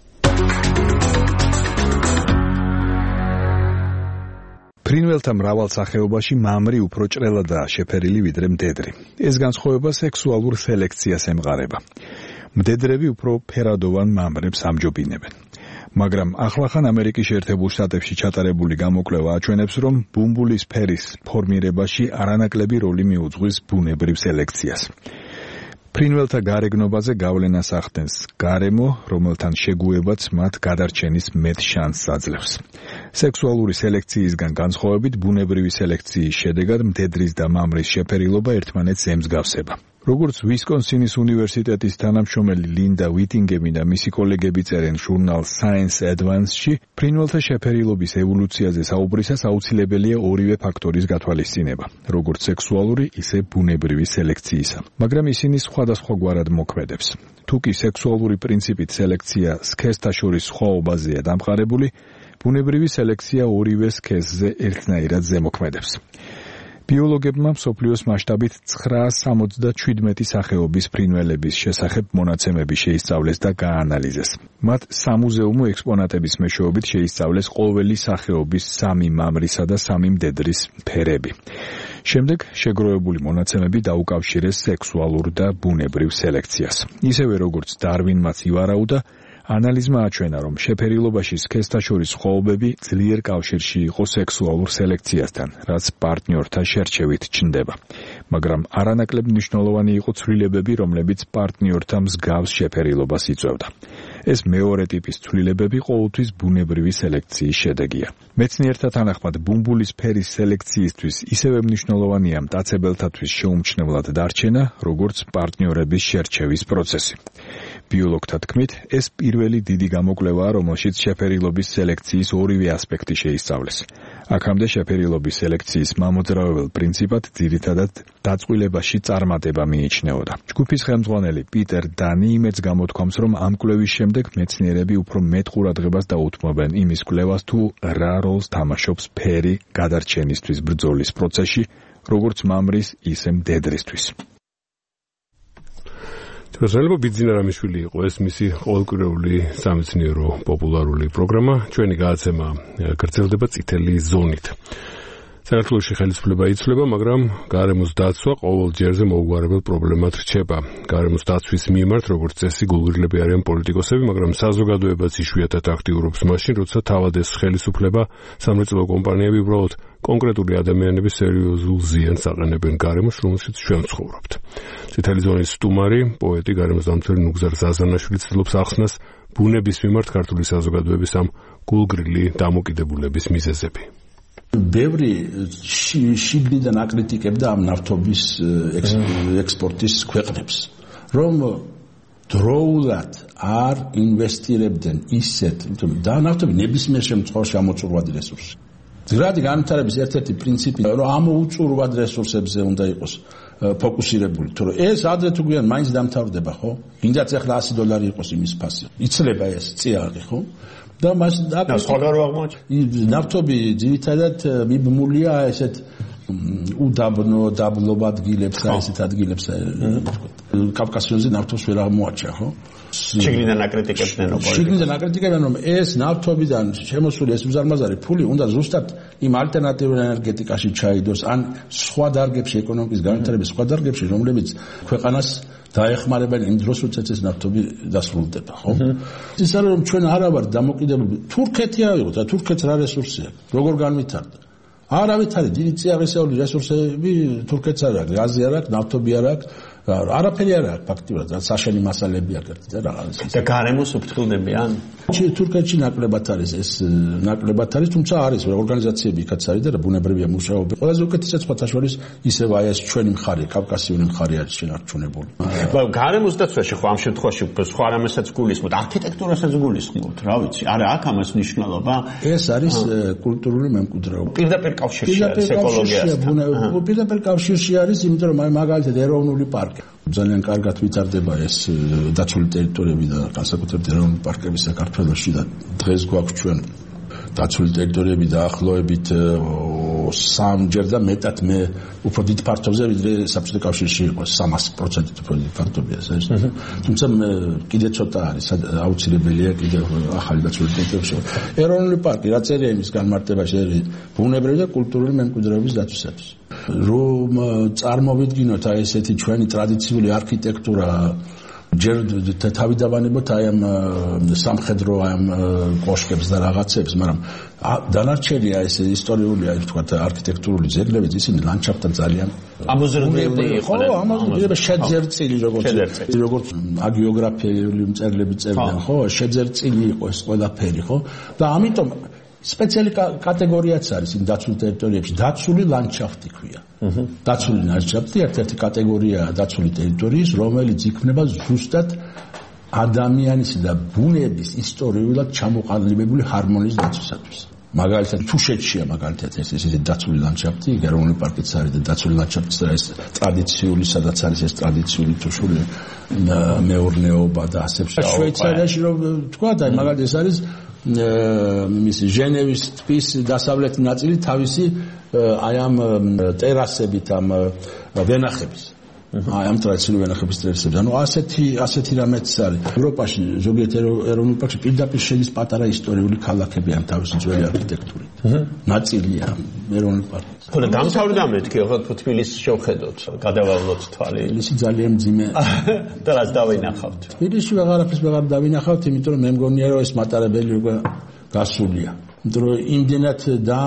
ფრინველთა მრავალ სახეობაში მამრი უფრო ჭრელადაა შეფერილი ვიდრე მდედრი. ეს განსხვავება სექსუალურ სელექციას ემყარება. მდედრები უფრო ფერადოვან მამრებს ამჯობინებენ. მაგრამ ახლახან ამერიკის შეერთებულ შტატებში ჩატარებული გამოკვლევა აჩვენებს, რომ ბუმბულის ფერის ფორმირებაში არანაკლები როლი მიუძღვის ბუნებრივ სელექციას. ფრინველთა გარეგნობაზე გავლენას ახდენს გარემო, რომელთან შეგუებაც მათ გადარჩენის მეტ შანსს აძლევს. სექსუალური სელექციისგან განსხვავებით ბუნებრივი სელექციის შედეგად მდედრის და მამრის შეფერილობა ერთმანეთს ემსგავსება. როგორც ვისკონსინის უნივერსიტეტის თანამშრომელი ლინდა ვიტინგემი და მისი კოლეგები წერენ ჟურნალ Science Advance-ში, ფრინველთა შეფერილობის ევოლუციაზე საუბრისას აუცილებელია ორივე ფაქტორის გათვალისწინება, როგორც სექსუალური, ისე ბუნებრივი სელექციისა. მაგრამ ისინი სხვადასხვაგვარად მოქმედებს. თუ კი სექსუალური პრინციპით სელექცია სქესთა შორის სხვაობაზეა დამყარებული, ბუნებრივი სელექცია ორივე სქესზე ერთნაირად ზემოქმედებს. ბიოლოგებმა მსოფლიოს მასშტაბით 977 სახეობის ფრინველების შესახებ მონაცემები შეისწავლეს და გაანალიზეს. მათ სამუზეუმო ექსპონატების მეშვეობით შეისწავლეს ყოველი სახეობის 3 მამრისა და 3 მდედრის ფერები. შემდეგ შეგროვებული მონაცემები დაუკავშირეს სექსუალურ და ბუნებრივ სელექციას. ისევე როგორც დარვინმაც ივარაუდა, ანალიზმა აჩვენა, რომ შეფერილობაში სქესთა შორის სხვაობები ძლიერ კავშირში იყო სექსუალურ სელექციასთან, რაც პარტნიორთა შერჩევით ჩნდება. მაგრამ არანაკლებ მნიშვნელოვანი იყო ცვლილებები, რომლებიც პარტნიორთა მსგავს შეფერილობას იწვევდა. ეს მეორე ტიპის ცვლილებები ყოველთვის ბუნებრივი სელექციის შედეგია. მეცნიერთა თანახმად ბუმბულის ფერის სელექციისთვის ისევე მნიშვნელოვანია მტაცებელთათვის შეუმჩნევლად დარჩენა, როგორც პარტნიორების შერჩევის პროცესი. ბიოლოგთა თქმით, ეს პირველი დიდი გამოკვლევაა, რომელშიც შეფერილობის სელექციის ორივე ასპექტი შეისწავლეს. აქამდე შეფერილობის სელექციის მამოძრავებელ პრინციპად ძირითადად დაწყვილებაში წარმატება მიიჩნეოდა. ჯგუფის ხელმძღვანელი პიტერ დანი იმედს გამოთქვამს, რომ ამ კვლევის შემდეგ მეცნიერები უფრო მეტ ყურადღებას დაუთმობენ იმის კვლევას, თუ რა როლს თამაშობს ფერი გადარჩენისთვის ბრძოლის პროცესში, როგორც მამრის, ისე მდედრისთვის. როზალება ბიძინა რამიშვილი იყო ეს მისი ყოველკვირეული სამეცნიერო პოპულარული პროგრამა. ჩვენი გადაცემა გრძელდება წითელი ზონით. საქართველოში ხელისუფლება იცვლება, მაგრამ გარემოს დაცვა ყოველ ჯერზე მოუგვარებელ პრობლემად რჩება. გარემოს დაცვის მიმართ, როგორც წესი, გულგრილები არიან პოლიტიკოსები, მაგრამ საზოგადოებაც იშვიათად აქტიურობს მაშინ, როცა თავად ეს ხელისუფლება, სამრეწველო კომპანიები უბრალოდ კონკრეტული ადამიანების სერიოზულ ზიანს აყენებენ გარემოს, რომელშიც ჩვენ ვცხოვრობთ. წითელი ზონის სტუმარი, პოეტი, გარემოსდამცველი ნუგზარ ზაზანაშვილი ცდილობს ახსნას ბუნების მიმართ ქართული საზოგადოების ამ გულგრილი დამოკიდებულების მიზეზები. ბევრი შიგნიდან აკრიტიკებდა ამ ნავთობის ექსპორტის ქვეყნებს, რომ დროულად არ ინვესტირებდნენ ისეთ და ნავთობი ნებისმიერ შემთხვევაში ამოწურვადი რესურსი. ძირითადი განვითარების ერთ-ერთი პრინციპი, რომ ამ უწურვად რესურსებზე უნდა იყოს ფოკუსირებული, თორე ეს ადრე თუ გვიან მაინც დამთავრდება, ხო? გინდათ ახლა $100 იყოს იმის ფასი. იცლება ეს წიაღი, ხო? და მას ნავთობი ძირითადად მიბმულია ესეთ უდაბნო დაბლობ ადგილებს, ესეთ ადგილებს, კავკასიონზე ნავთობს ვერ აღმოაჩა, ხო? შიგნიდან აკრიტიკებდნენ, რომ ეს ნავთობიდან შემოსული ეს უზარმაზარი ფული უნდა ზუსტად იმ ალტერნატიულ ენერგეტიკაში ჩაიდოს, ან სხვა დარგებში, ეკონომიკის განვითარების სხვა დარგებში, რომლებიც ქვეყანას დაეხმარებიან იმ დროს, როდესაც ეს ნავთობი დასრულდება, ხო? ის არის, რომ ჩვენ არა ვართ დამოკიდებული. თურქეთი ავიღოთ და თურქეთს რა რესურსი აქვს? როგორ განვითარდა? არავით არის დიდი წიაღისეული რესურსები თურქეთს არ აქვს, გაზი არ აქვს, ნავთობი არ აქვს. არაფერი არ აქვს ფაქტიურად, საშენი მასალები აქვს და რაღაც. და გარემოს უფრთხილდებიან? თურქეთში ნაკლებად არის ეს, ნაკლებად არის, თუმცა არის ორგანიზაციები იქაც არის და ბუნებრივია მუშაობა. ყველაზე უკეთესად სხვათა შორის ისევ აი ეს ჩვენი მხარე, კავკასიონი მხარე არის შენარჩუნებული. გარემოს დაცვაში ხო ამ შემთხვევაში სხვა რამესაც გულისხმობთ, არქიტექტურასაც გულისხმობთ, რა ვიცი, არა აქ ამას მნიშვნელობა. ეს არის კულტურული მემკვიდრეობა. პირდაპირ კავშირში არის ეკოლოგიასთან. პირდაპირ კავშირში არის, იმიტომ რომ მაგალითად ეროვნული პარკი ძალიან კარგად ვითარდება ეს დაცული ტერიტორიები და განსაკუთრებით ეროვნული პარკები საქართველოში და დღეს გვაქვს ჩვენ დაცული ტერიტორიები დაახლოებით 3-ჯერ და მეტად მე უფრო დიდ ფართობზე ვიდრე საბჭოთა კავშირში იყო 300% უფრო დიდ ფართობია ეს. თუმცა კიდე ცოტა არის აუცილებელია კიდე ახალი დაცული ტერიტორიები. ეროვნული პარკი რა წერია იმის განმარტებაში ბუნებრივი და კულტურული მემკვიდრეობის დაცვისათვის. რომ წარმოვიდგინოთ აი ესეთი ჩვენი ტრადიციული არქიტექტურა ჯერ თავიდანებოთ აი ამ სამხედრო აი ამ კოშკებს და რაღაცებს, მაგრამ დანარჩენია ეს ისტორიული აი თქვა არქიტექტურული ძეგლები, ისინი ლანდშაფტთან ძალიან ამოზრდილი იყო. ხო, ამოზრდილი შეძერწილი როგორც აგიოგრაფიული მწერლები წერდნენ, ხო, შეძერწილი იყო ეს ყველაფერი, ხო? და ამიტომ სპეციალი კატეგორიაც არის იმ დაცულ ტერიტორიებში, დაცული ლანდშაფტი ქვია. დაცული ლანდშაფტი ერთ-ერთი კატეგორიაა დაცული ტერიტორიის, რომელიც იქმნება ზუსტად ადამიანის და ბუნების ისტორიულად ჩამოყალიბებული ჰარმონიის დაცვისათვის. მაგალითად თუშეთშია მაგალითად ესეთი დაცული ლანდშაფტი, ეროვნული პარკიც არის და დაცული ლანდშაფტიც არის ტრადიციული, სადაც არის ეს ტრადიციული თუშული მეურნეობა და ასე შემდეგ. შვეიცარიაში რომ თქვა და მაგალითად ეს არის მისი ჟენევის ტბის დასავლეთი ნაწილი თავისი აი ამ ტერასებით ამ ვენახების აი ამ ტრადიციული ვენახების ტერასები. ანუ ასეთი რამეც არის. ევროპაში ზოგიერთ ეროვნულ პარკში პირდაპირ შედის პატარა ისტორიული ქალაქები ამ თავისი ძველი არქიტექტურით. ნაწილია ეროვნული პარკის. ხოდა დამთავრდა მეთქი, ხო თბილისს შევხედოთ, გადავალოთ თვალი. თბილისი ძალიან მძიმე. და რაც დავინახავთ. თბილისში ვეღარაფერს ვეღარ დავინახავთ, იმიტომ რომ მე მგონია რომ ეს მატარებელი უკვე გასულია. იმიტომ რომ იმდენად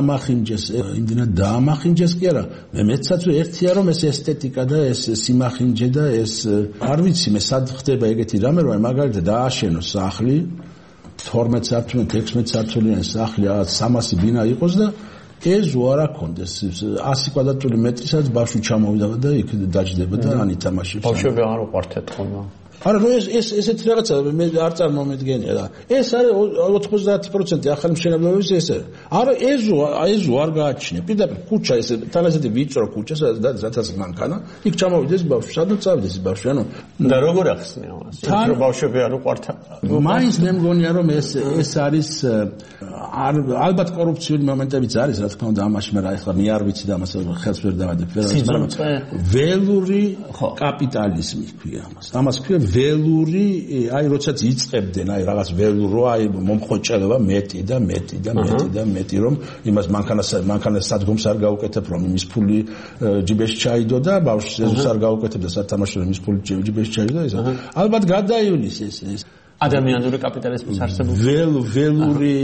დაამახინჯეს კი არა, მეცაც ერთია რომ ეს ესთეტიკა და ეს სიმახინჯე და ეს არ ვიცი მე სად ხდება ეგეთი რამე რომ მაგალითად დააშენოს სახლი 12 სართულიანი 16 სართულიანი სახლი 300 ბინა იყოს და ეზო არ აქონდეს 100 კვადრატული მეტრისაც ბავშვი ჩამოვიდა და იქ დაჯდება და ან ითამაშებს. ბავშვები აღარ უყვართ ხოლმე. არა, ნუ ესეთი რაღაცა მე არ წარმომედგენია და ეს არის 90% ახალი მშენებლობების ეს არის. არა, ეზო არ გააჩნია. პირდაპირ ქუჩა ეს თან ესეთი ვიწრო ქუჩა, სადაც მანქანა, იქ ჩამოვიდეს ბავშვი, სადაც წავიდეს ბავშვი, ანუ და როგორ ახსნია მას? რომ ბავშვები არ უყვართ. მაინც მე მგონია რომ ეს არის ალბათ კორუფციული მომენტებიც არის, რა თქმა უნდა, ამაში, მაგრამ ეხლა მე არ ვიცი და ამას ხელს ვერ დავადებ. ველური კაპიტალიზმი ქვია ამას. ამას ქვია ველური, აი როდესაც იწყებდნენ, აი რაღაც ველურო, აი მომხოჭელობა მეტი და მეტი და მეტი და მეტი, რომ იმას მანქანას სადგომს არ გაუკეთებ, რომ იმის ფული ჯიბეში ჩაიდო და ბავშვს ეზოს არ გაუკეთებ და სათამაშო რომ იმის ფული ჯიბეში ჩაიდო და ეს. ალბათ გადაივლის ეს ადამიანური კაპიტალიზმის არსებობა. ველური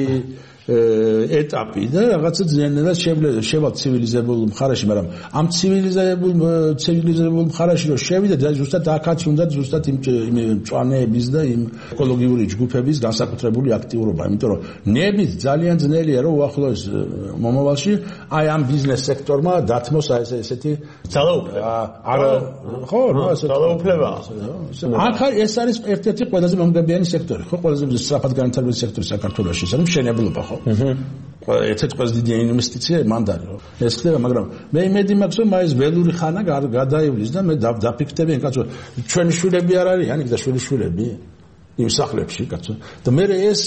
ეტაპი და რაღაცა ძნელად შევა ცივილიზებულ მხარეში, მაგრამ ამ ცივილიზებულ მხარეში რომ შევიდა და ზუსტად აქაც უნდა ზუსტად იმ მწვანეების და იმ ეკოლოგიური ჯგუფების განსაკუთრებული აქტიურობა, იმიტომ რომ ნებით ძალიან ძნელია რომ უახლოეს მომავალში აი ამ ბიზნეს სექტორმა დათმოს აი ესეთი ძალაუფლება. არა, ხო, ძალაუფლება. აქ ეს არის ერთ-ერთი ყველაზე მომგებიანი სექტორი, ხო, ყველაზე სწრაფად განვითარებული სექტორი საქართველოში, ეს არის მშენებლობა, ხო? ერთ-ერთი ყველაზე დიდი ინვესტიცია მანდარი რომ ეს ხდება, მაგრამ მე იმედი მაქვს რომ აი ეს ველური ხანა გადაივლის და მე დაფიქრდები კაცო ჩვენი შვილები არ არიან იქ და შვილიშვილები იმ სახლებში კაცო და მე ეს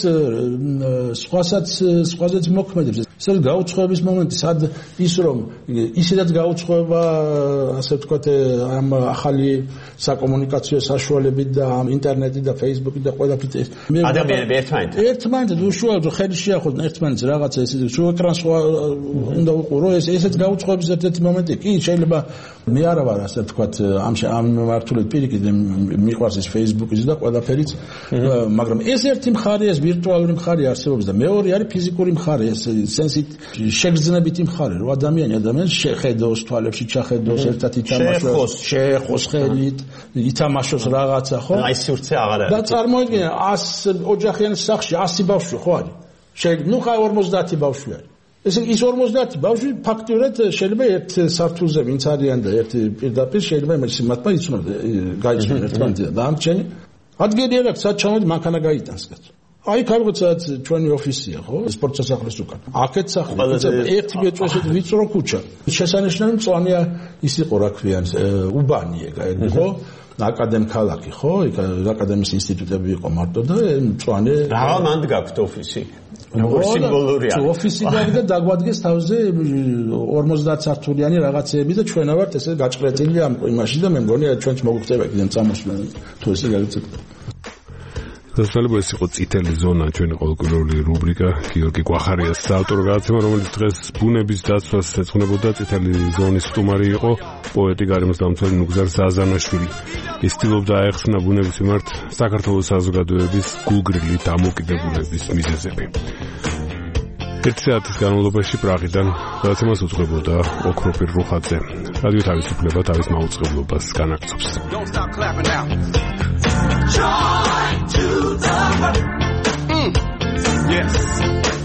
სხვასაც მოქმედებს ეს გაუცხოების მომენტი სად ის რომ ისედაც გაუცხოება ასე ვთქვათ ამ ახალი საკომუნიკაციო საშუალებებით და ამ ინტერნეტი და ფეისბუქი და ყველაფრით ადამიანები ერთმანეთს უშუალოდ ხელი შეახოთ ერთმანეთს რაღაცა ეს სულ ეკრანს უნდა უყურო ესეც გაუცხოების ერთ-ერთი მომენტი კი შეიძლება მე არა ვარ ასე ვთქვათ ამ მართულებით პირიქით მიყვარს ეს ფეისბუქის და ყველაფერიც მაგრამ ეს ერთი მხარე ეს ვირტუალური მხარე არსებობს და მეორე არის ფიზიკური მხარე ეს შეგრძნებითი მხარე რომ ადამიანს შეხედოს თვალებში ჩახედოს ერთად ითამაშოს შეეხოს ხელით ითამაშოს რაღაცა ხო აი სივრცე აღარ არის და წარმოიდგინე 100 ოჯახიან სახლში 100 ბავშვი ხო არის ნუ ხა 50 ბავშვი არის ის 50 ბავშვი ფაქტიურად შეიძლება ერთ სართულზე ვინც არიან და ერთ პირდაპირ შეიძლება მათმა იცნონ გაიცნონ ერთმანეთს და ამ ჩენი ადგილი არ აქვს სად ჩამოდი მანქანა გაიტანს კაცო აი კარგოცად ჩვენი ოფისია ხო სპორტ სასახლის უკან აქეთ სახლი ერთი მეტროსით ვიწრო ქუჩა შესანიშნავი მწვანეა ის იყო რა ქვიან უბანი ეგ ხო აკადემ ქალაქი ხო იქ აკადემიის ინსტიტუტები იყო მარტო და მწვანე რა მანდ გაქვთ ოფისი როგორ სიმბოლურია ოფისი და დაგვადგეს თავზე 50 სართულიანი რაღაცეები და ჩვენ ვართ ესე გაჭრეტილი ამ იმაში და მე მგონია ჩვენც მოგვხდება კიდემ წამოსვლა თუ ესე გაგიწევთ დასალება ეს იყო წითელი ზონა ჩვენი ყოველკვირეული რუბრიკა გიორგი კვახარიას საავტორო გადაცემა რომელიც დღეს ბუნების დაცვას ეძღვნებოდა წითელი ზონის სტუმარი იყო პოეტი გარემოსდამცველი ნუგზარ ზაზანაშვილი ის ცდილობდა აეხსნა ბუნების მიმართ საქართველოს საზოგადოების გულგრილი დამოკიდებულების მიზეზები ერთი საათის განმავლობაში პრაღიდან გადაცემას უძღვებოდა ოქროფირ რუხაძე რადიო თავისუფლება თავის მაუწყებლობას განაგრძობს Joy to the world. Yes.